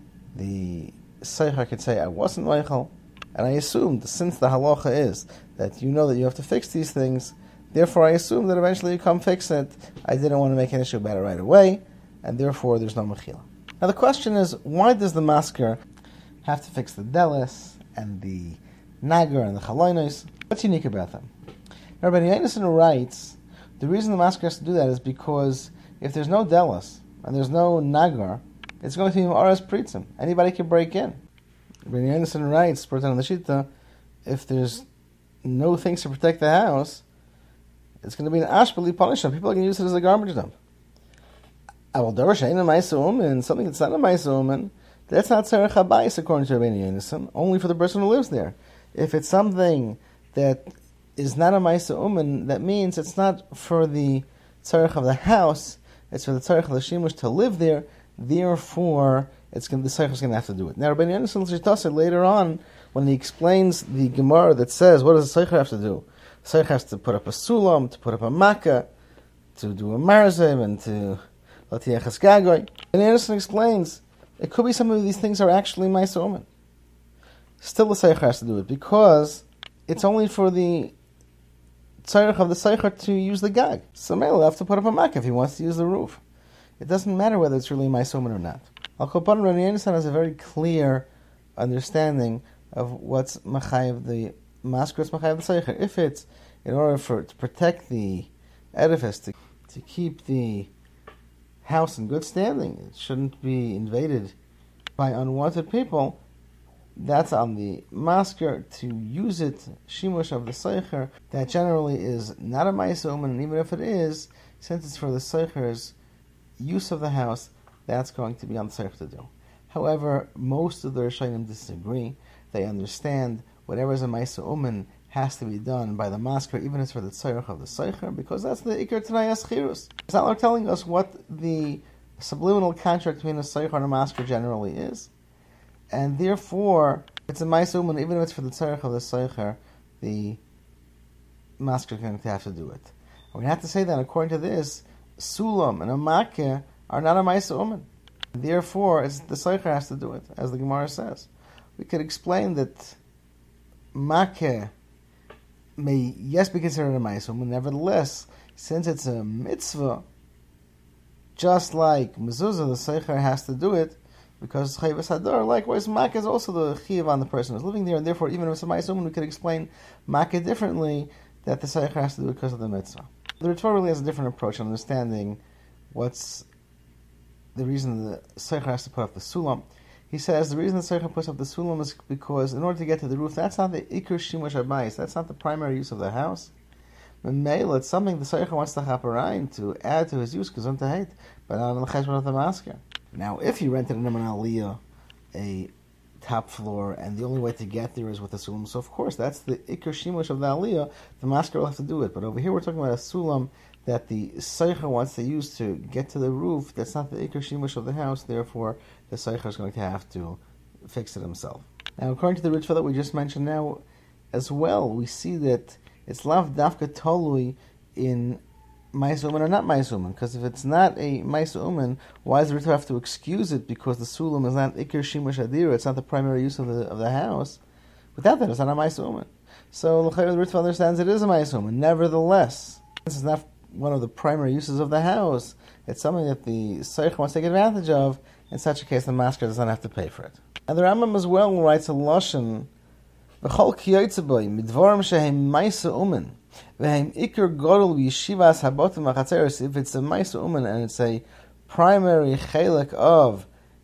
The Seicher could say, I wasn't Meichel, and I assumed, since the halacha is that you know that you have to fix these things, therefore I assume that eventually you come fix it. I didn't want to make an issue about it right away, and therefore there's no mechila. Now the question is, why does the masker have to fix the delis and the nagar and the chaloinos? What's unique about them? Now, Rabbi Yonason writes, the reason the masker has to do that is because if there's no delis and there's no nagar, it's going to be aras pritzim. Anybody can break in. Rabbi Yonason writes, on the Shita, if there's no things to protect the house, it's going to be an ashbali punishment. People are going to use it as a garbage dump. Awal davar she'ein ma'aseh umin, something that's not a ma'aseh umin, that's not tzarech habayis according to Rabbi Yonason, only for the person who lives there. If it's something that is not a ma'aseh umin, that means it's not for the tzarech of the house, it's for the tzarech of the shimush to live there, therefore the tzarech is going to have to do it. Now Rabbi Yonason said later on, when he explains the Gemara that says, what does the tzarech have to do? The tzarech has to put up a sulam, to put up a makkah, to do a marzim, and to Latiachas Gagoy. And Anderson explains, it could be some of these things are actually Ma'aseh Umin. Still the Seicher has to do it, because it's only for the tzarech of the Seicher to use the gag. So Mele will have to put up a makkah if he wants to use the roof. It doesn't matter whether it's really Ma'aseh Umin or not. Al-Kopan Rabbi Yonason has a very clear understanding of what's Machayev the masker, what's Machayev the Seicher. If it's in order to protect the edifice, to keep the house in good standing, it shouldn't be invaded by unwanted people, that's on the masker to use it, shimush of the Seicher. That generally is not a ma'aseh umin, and even if it is, since it's for the Seicher's use of the house, that's going to be on the Seicher to do. However, most of the Rishonim disagree. They understand whatever is a ma'aseh umin has to be done by the masker, even if it's for the tzarech of the Seicher, because that's the ikar t'nayas chirus. It's not telling us what the subliminal contract between a Seicher and a masker generally is, and therefore it's a ma'aseh umin, even if it's for the tzarech of the Seicher, the masker is going to have to do it. And we have to say that according to this, sulam and a makkah are not a ma'aseh umin. Therefore, the Seicher has to do it, as the Gemara says. We could explain that makkah may yes be considered a ma'aseh umin. Nevertheless, since it's a mitzvah, just like mezuzah, the Seicher has to do it because it's chayvus hadar. Likewise, makkah is also the chiyuv on the person who's living there, and therefore, even if it's a ma'aseh umin, we could explain makkah differently, that the Seicher has to do it because of the mitzvah. The Ritva really has a different approach on understanding what's the reason the Seicher has to put up the sulam. He says the reason the Seicher puts up the Sulam is because in order to get to the roof, that's not the Iker Shimush Habayis, that's not the primary use of the house. Mele, it's something the Seicher wants to chaperayim to add to his use, gesundheit, but not on the cheshbon of the masker. Now, if you rented an Aliyah a top floor, and the only way to get there is with a sulam, so of course that's the Iker Shimush of the Aliyah, the masker will have to do it. But over here we're talking about a sulam that the Seicher wants to use to get to the roof, that's not the Iker Shimush of the house, therefore the Seicher is going to have to fix it himself. Now, according to the Ritva that we just mentioned now, as well, we see that it's lav dafka tolui in Maisa Uman or not Maisa Uman, because if it's not a Maisa Uman, why does the Ritva have to excuse it because the Sulam is not Iker Shimush Adira, it's not the primary use of the house? Without that, it's not a Maisa Uman. So the Ritva understands it is a Maisa Uman. Nevertheless, this is not one of the primary uses of the house. It's something that the Seich wants to take advantage of. In such a case, the masker does not have to pay for it. And the Rambam as well writes a Lashon, V'chol kiyotzeboy, midvorim shehem Maisa Uman, v'hem Iker Godol v'yeshivas habotim v'chatzeres, if it's a Maisa Uman and it's a primary chelik of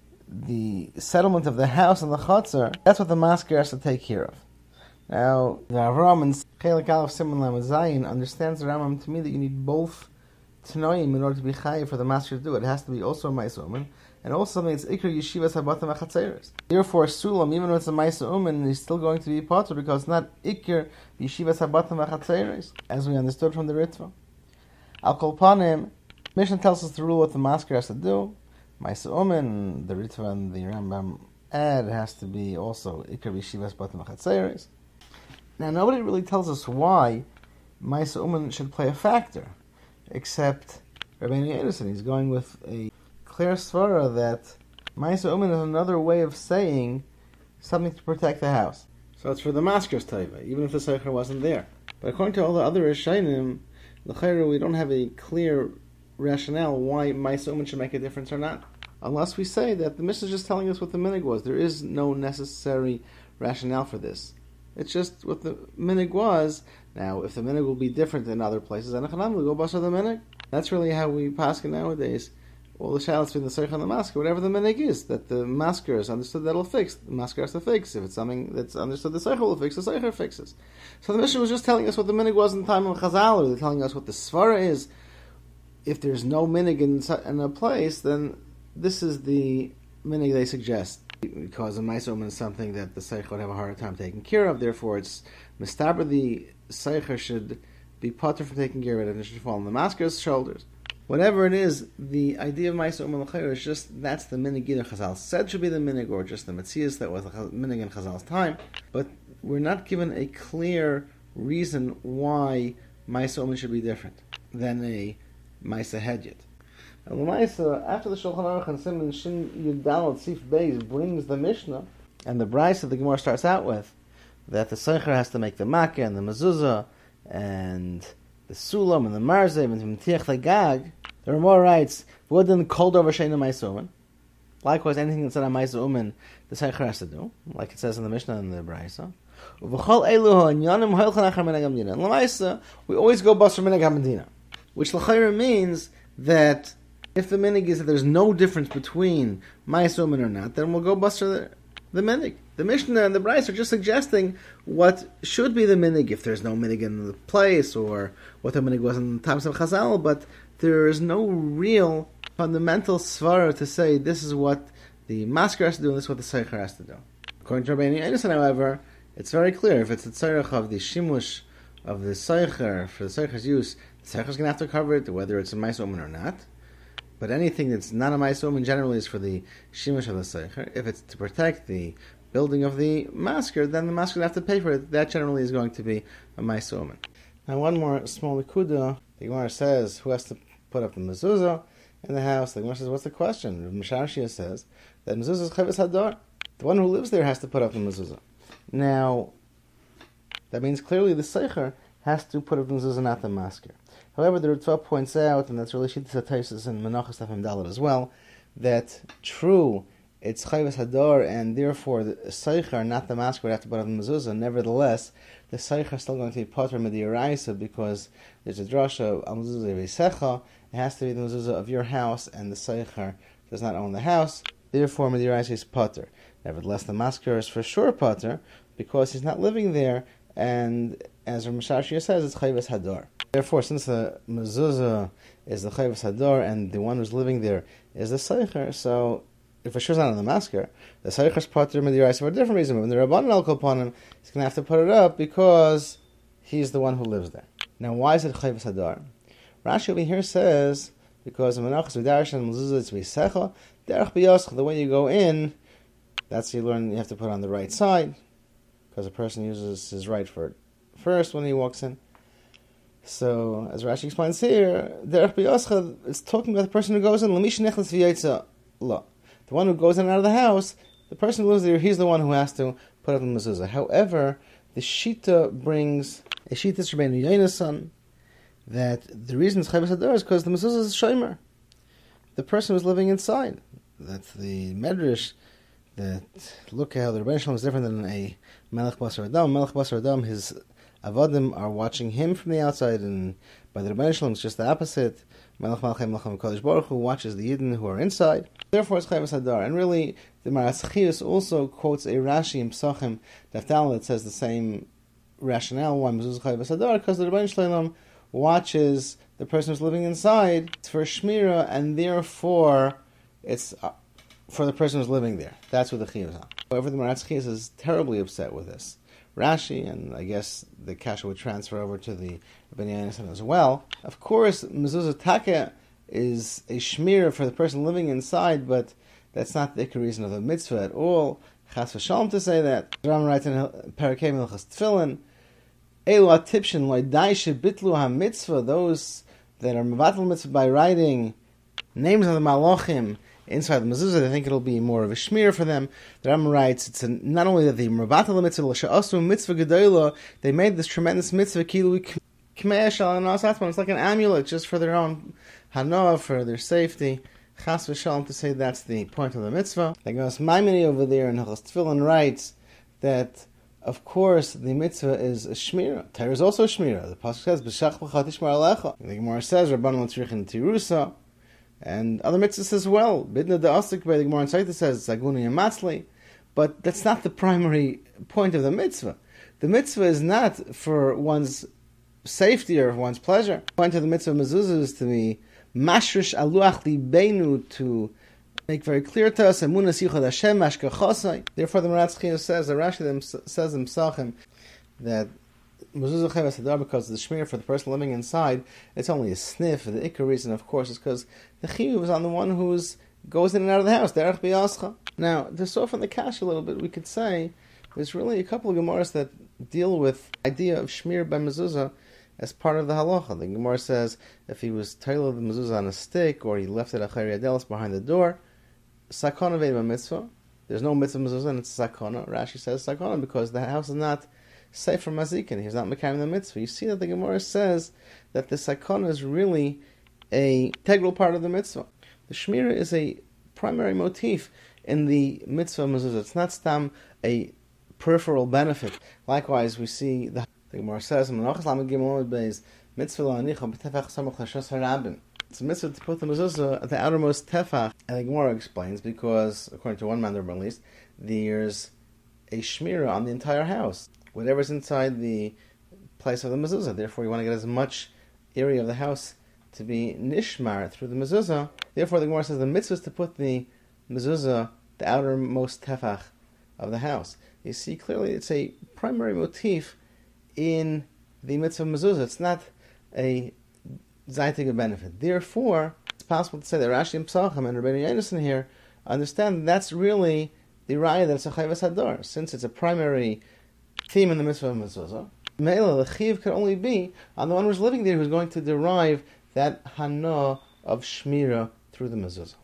the settlement of the house and the chatzar, that's what the masker has to take care of. Now, the Avram in Chelik Aleph Siman Lamed Zayin understands the Rambam to me that you need both Tanoim in order to be chayiv for the master to do it. It has to be also a Maisa Uman, and also something that's Iker Yeshivas Habatim Achatzeres. Therefore, Sulam, even if it's a Maisa Uman, is still going to be potter because it's not Iker Yeshivas Habatim Achatzeres, as we understood from the Ritva. Al Kol Panim, Mishnah tells us the rule what the masker has to do. Maisa Uman, the Ritva and the Rambam add, has to be also Iker Yeshivas Habatim Achatzeres. Now, nobody really tells us why Maisa Uman should play a factor, except Rabbeinu Edison. He's going with a clear svara that Maisa Uman is another way of saying something to protect the house. So it's for the masker's taiva, even if the Seicher wasn't there. But according to all the other Rishonim, l'chayru, we don't have a clear rationale why Maisa Uman should make a difference or not. Unless we say that the Mishnah is just telling us what the minig was. There is no necessary rationale for this. It's just what the minig was. Now, if the minig will be different in other places, then we'll go basha the minig. That's really how we paskin nowadays. All the shalos between the Seicher and the masker, whatever the minig is, that the masker is understood, that'll fix. The masker has to fix. If it's something that's understood, the Seicher will fix. The Seicher fixes. So the Mishnah was just telling us what the minig was in the time of Chazal, or they're telling us what the svara is. If there's no minig in a place, then this is the minig they suggest. Because a Maisa Uman is something that the Seicher would have a harder time taking care of, therefore it's mistaber the Seicher should be potter from taking care of it and it should fall on the masker's shoulders. Whatever it is, the idea of Maisa Uman l'chayr is just that's the minig either Chazal said should be the minig or just the Metzias that was the minig in Chazal's time, but we're not given a clear reason why Maisa Uman should be different than a Maisa Hedyet. And Lamaisa, after the Shulchan Aruch and Siman Shin Yudal Tzif Beis brings the Mishnah, and the Brisa that the Gemara starts out with, that the Seicher has to make the Makkah and the Mezuzah, and the Sulam and the Marzev and the Mtiach Legag, the Ramah writes, V'odin kol dover she'eino Maisa Uman. Likewise, anything that's not a Maisa Uman, the Seicher has to do, like it says in the Mishnah and the Brisa. V'chol elu ha'inyanim ha'ilchan achar minhag hamedina. And Lamaisa, we always go basar minhag hamedina, which l'chayra means that if the minig is that there's no difference between Maisa Uman or not, then we'll go basar the minig. The Mishnah and the Brisa are just suggesting what should be the minig if there's no minig in the place, or what the minig was in the times of Chazal, but there is no real fundamental svara to say this is what the masker has to do and this is what the Seicher has to do. According to Rabbeinu Edison, however, it's very clear if it's the tzarech of the shimush of the Seicher, for the Seicher's use, the Seicher's going to have to cover it, whether it's a Maisa Uman or not. But anything that's not a Maisa Uman generally is for the shimush of the Seicher. If it's to protect the building of the masker, then the masker will have to pay for it. That generally is going to be a Maisa Uman. Now, one more small nekuda. The Gemara says, who has to put up the mezuzah in the house? The Gemara says, what's the question? Misharshia says that mezuzah is chavis hadar. The one who lives there has to put up the mezuzah. Now, that means clearly the Seicher has to put up the mezuzah, not the masker. However, the Ritva points out, and that's really Shittas HaTaisus and Menachos Tafim Dalet as well, that true, it's Chayvus Hadar, and therefore the Seicher, not the masker, would have to put up the mezuzah. Nevertheless, the Seicher is still going to be potter Mediraisa because there's a drasha, Al Mezuzah Veisecha, it has to be the mezuzah of your house, and the Seicher does not own the house. Therefore, Midiraisa is Potter. Nevertheless, the masker is for sure Potter because he's not living there, and as Rav Mashashia says, it's Chayvas Hadar. Therefore, since the mezuzah is the Chayvas Hadar and the one who's living there is the Seicher, so if Asher's not on the masker, the Seicher's Potter Midiraisa for a different reason. But when the Rabbanan al kol panim, he's going to have to put it up because he's the one who lives there. Now, why is it Chayvas Hadar? Rashi over here says, because of Menachos V'Darash and Mezuzah it's V'Secha, Derech B'Yoscha, the way you go in, that's you learn you have to put on the right side, because a person uses his right foot first when he walks in. So, as Rashi explains here, Derech B'Yoscha, it's talking about the person who goes in, L'mish Nechlas V'Yotza La. The one who goes in and out of the house, the person who lives there, he's the one who has to put up the mezuzah. However, the Shita brings a Shita Rabbeinu Yonasan that the reason it's Chayvas Hadar is because the mezuzah is shomer. The person who's living inside. That's the medrash. That look how the Rebbeinu Shalom is different than a Melech Basar Adam. Melech Basar Adam, his avodim are watching him from the outside, and by the Rebbeinu Shalom, it's just the opposite. Melech Malchem Melchem Kodesh Baruch Hu watches the Yidden who are inside. Therefore, it's Chayvas Hadar. And really, the Maras Chius also quotes a Rashi in Pesachim Daftal that says the same rationale why mezuzah Chayvas Hadar, because the Rebbeinu Shalom watches the person who's living inside. It's for Shmira, and therefore it's for the person who's living there. That's what the Chiyuv is on. However, the Maras Chius is terribly upset with this. Rashi, and I guess the kasha would transfer over to the Rabbeinu Yonasan as well. Of course, mezuzah taka is a shmira for the person living inside, but that's not the reason of the mitzvah at all. Chas v'shalom to say that. The Rambam writes in Parakei Milchas Tefillin, Elu atipshin loydai shebitlu ha-mitzvah, those that are mevatel mitzvah by writing names of the malachim inside the mezuzah, they think it'll be more of a shmir for them. The Rambam writes, it's not only that the mevatel mitzvah, l'sha'asu mitzvah gedola, they made this tremendous mitzvah, kilu k'mei shal anas atman, it's like an amulet just for their own hanoah, for their safety. Chas v'shalom to say that's the point of the mitzvah. Like Amos Maimoni over there in Hilchos Tefillin writes that, of course, the mitzvah is a shmira. Torah is also a shmira. The pasuk says, "B'shach b'cha tishmar alecha." The Gemara says, "Rabbanan tzrichin tirusa," and other mitzvahs as well. Bidna de'asik, by the Gemara in Saita says, "Zaguni and matzli," but that's not the primary point of the mitzvah. The mitzvah is not for one's safety or one's pleasure. The point of the mitzvah mezuzah is to be mashrish aluach libeinu, to make very clear to us, emunas yichud Hashem mashkachosai. Therefore, the Maras Chius says, the Rashi says in Pesachim, that mezuzah Chayvas Hadar, because the shmir for the person living inside, it's only a sniff. The ikar reason, of course, is because the chiyuv is on the one who goes in and out of the house. Derech b'yascha. Now, to soften the kash a little bit, we could say there's really a couple of gemaras that deal with the idea of shmir by mezuzah as part of the halacha. The Gemara says if he was tailed the mezuzah on a stick, or he left it a chayri adelis behind the door, sakana ve'ema mitzvah. There's no mitzvah mezuzah, and it's sakana. Rashi says sakana because the house is not safe from mazikin. He's not mekayim the mitzvah. You see that the Gemara says that the sakana is really a integral part of the mitzvah. The shmira is a primary motif in the mitzvah mezuzah. It's not stam a peripheral benefit. Likewise, we see the Gemara says, "Menachos lamed gimel beis mitzvah la'anicha b'tefach samach l'shas harabim." It's a mitzvah to put the mezuzah at the outermost tefach. And the Gemara explains, because according to one man at least, there's a shmira on the entire house, whatever's inside the place of the mezuzah. Therefore, you want to get as much area of the house to be nishmar through the mezuzah. Therefore, the Gemara says the mitzvah is to put the mezuzah the outermost tefach of the house. You see clearly, it's a primary motif in the mitzvah mezuzah. It's not a zaytig benefit. Therefore, it's possible to say that Rashi and Pesachim and Rabbeinu Yonasan here understand that's really the raya that it's a Chayvas Hadar, since it's a primary theme in the mitzvah mezuzah. Meila, the chiv could only be on the one who's living there, who's going to derive that hana of shmira through the mezuzah.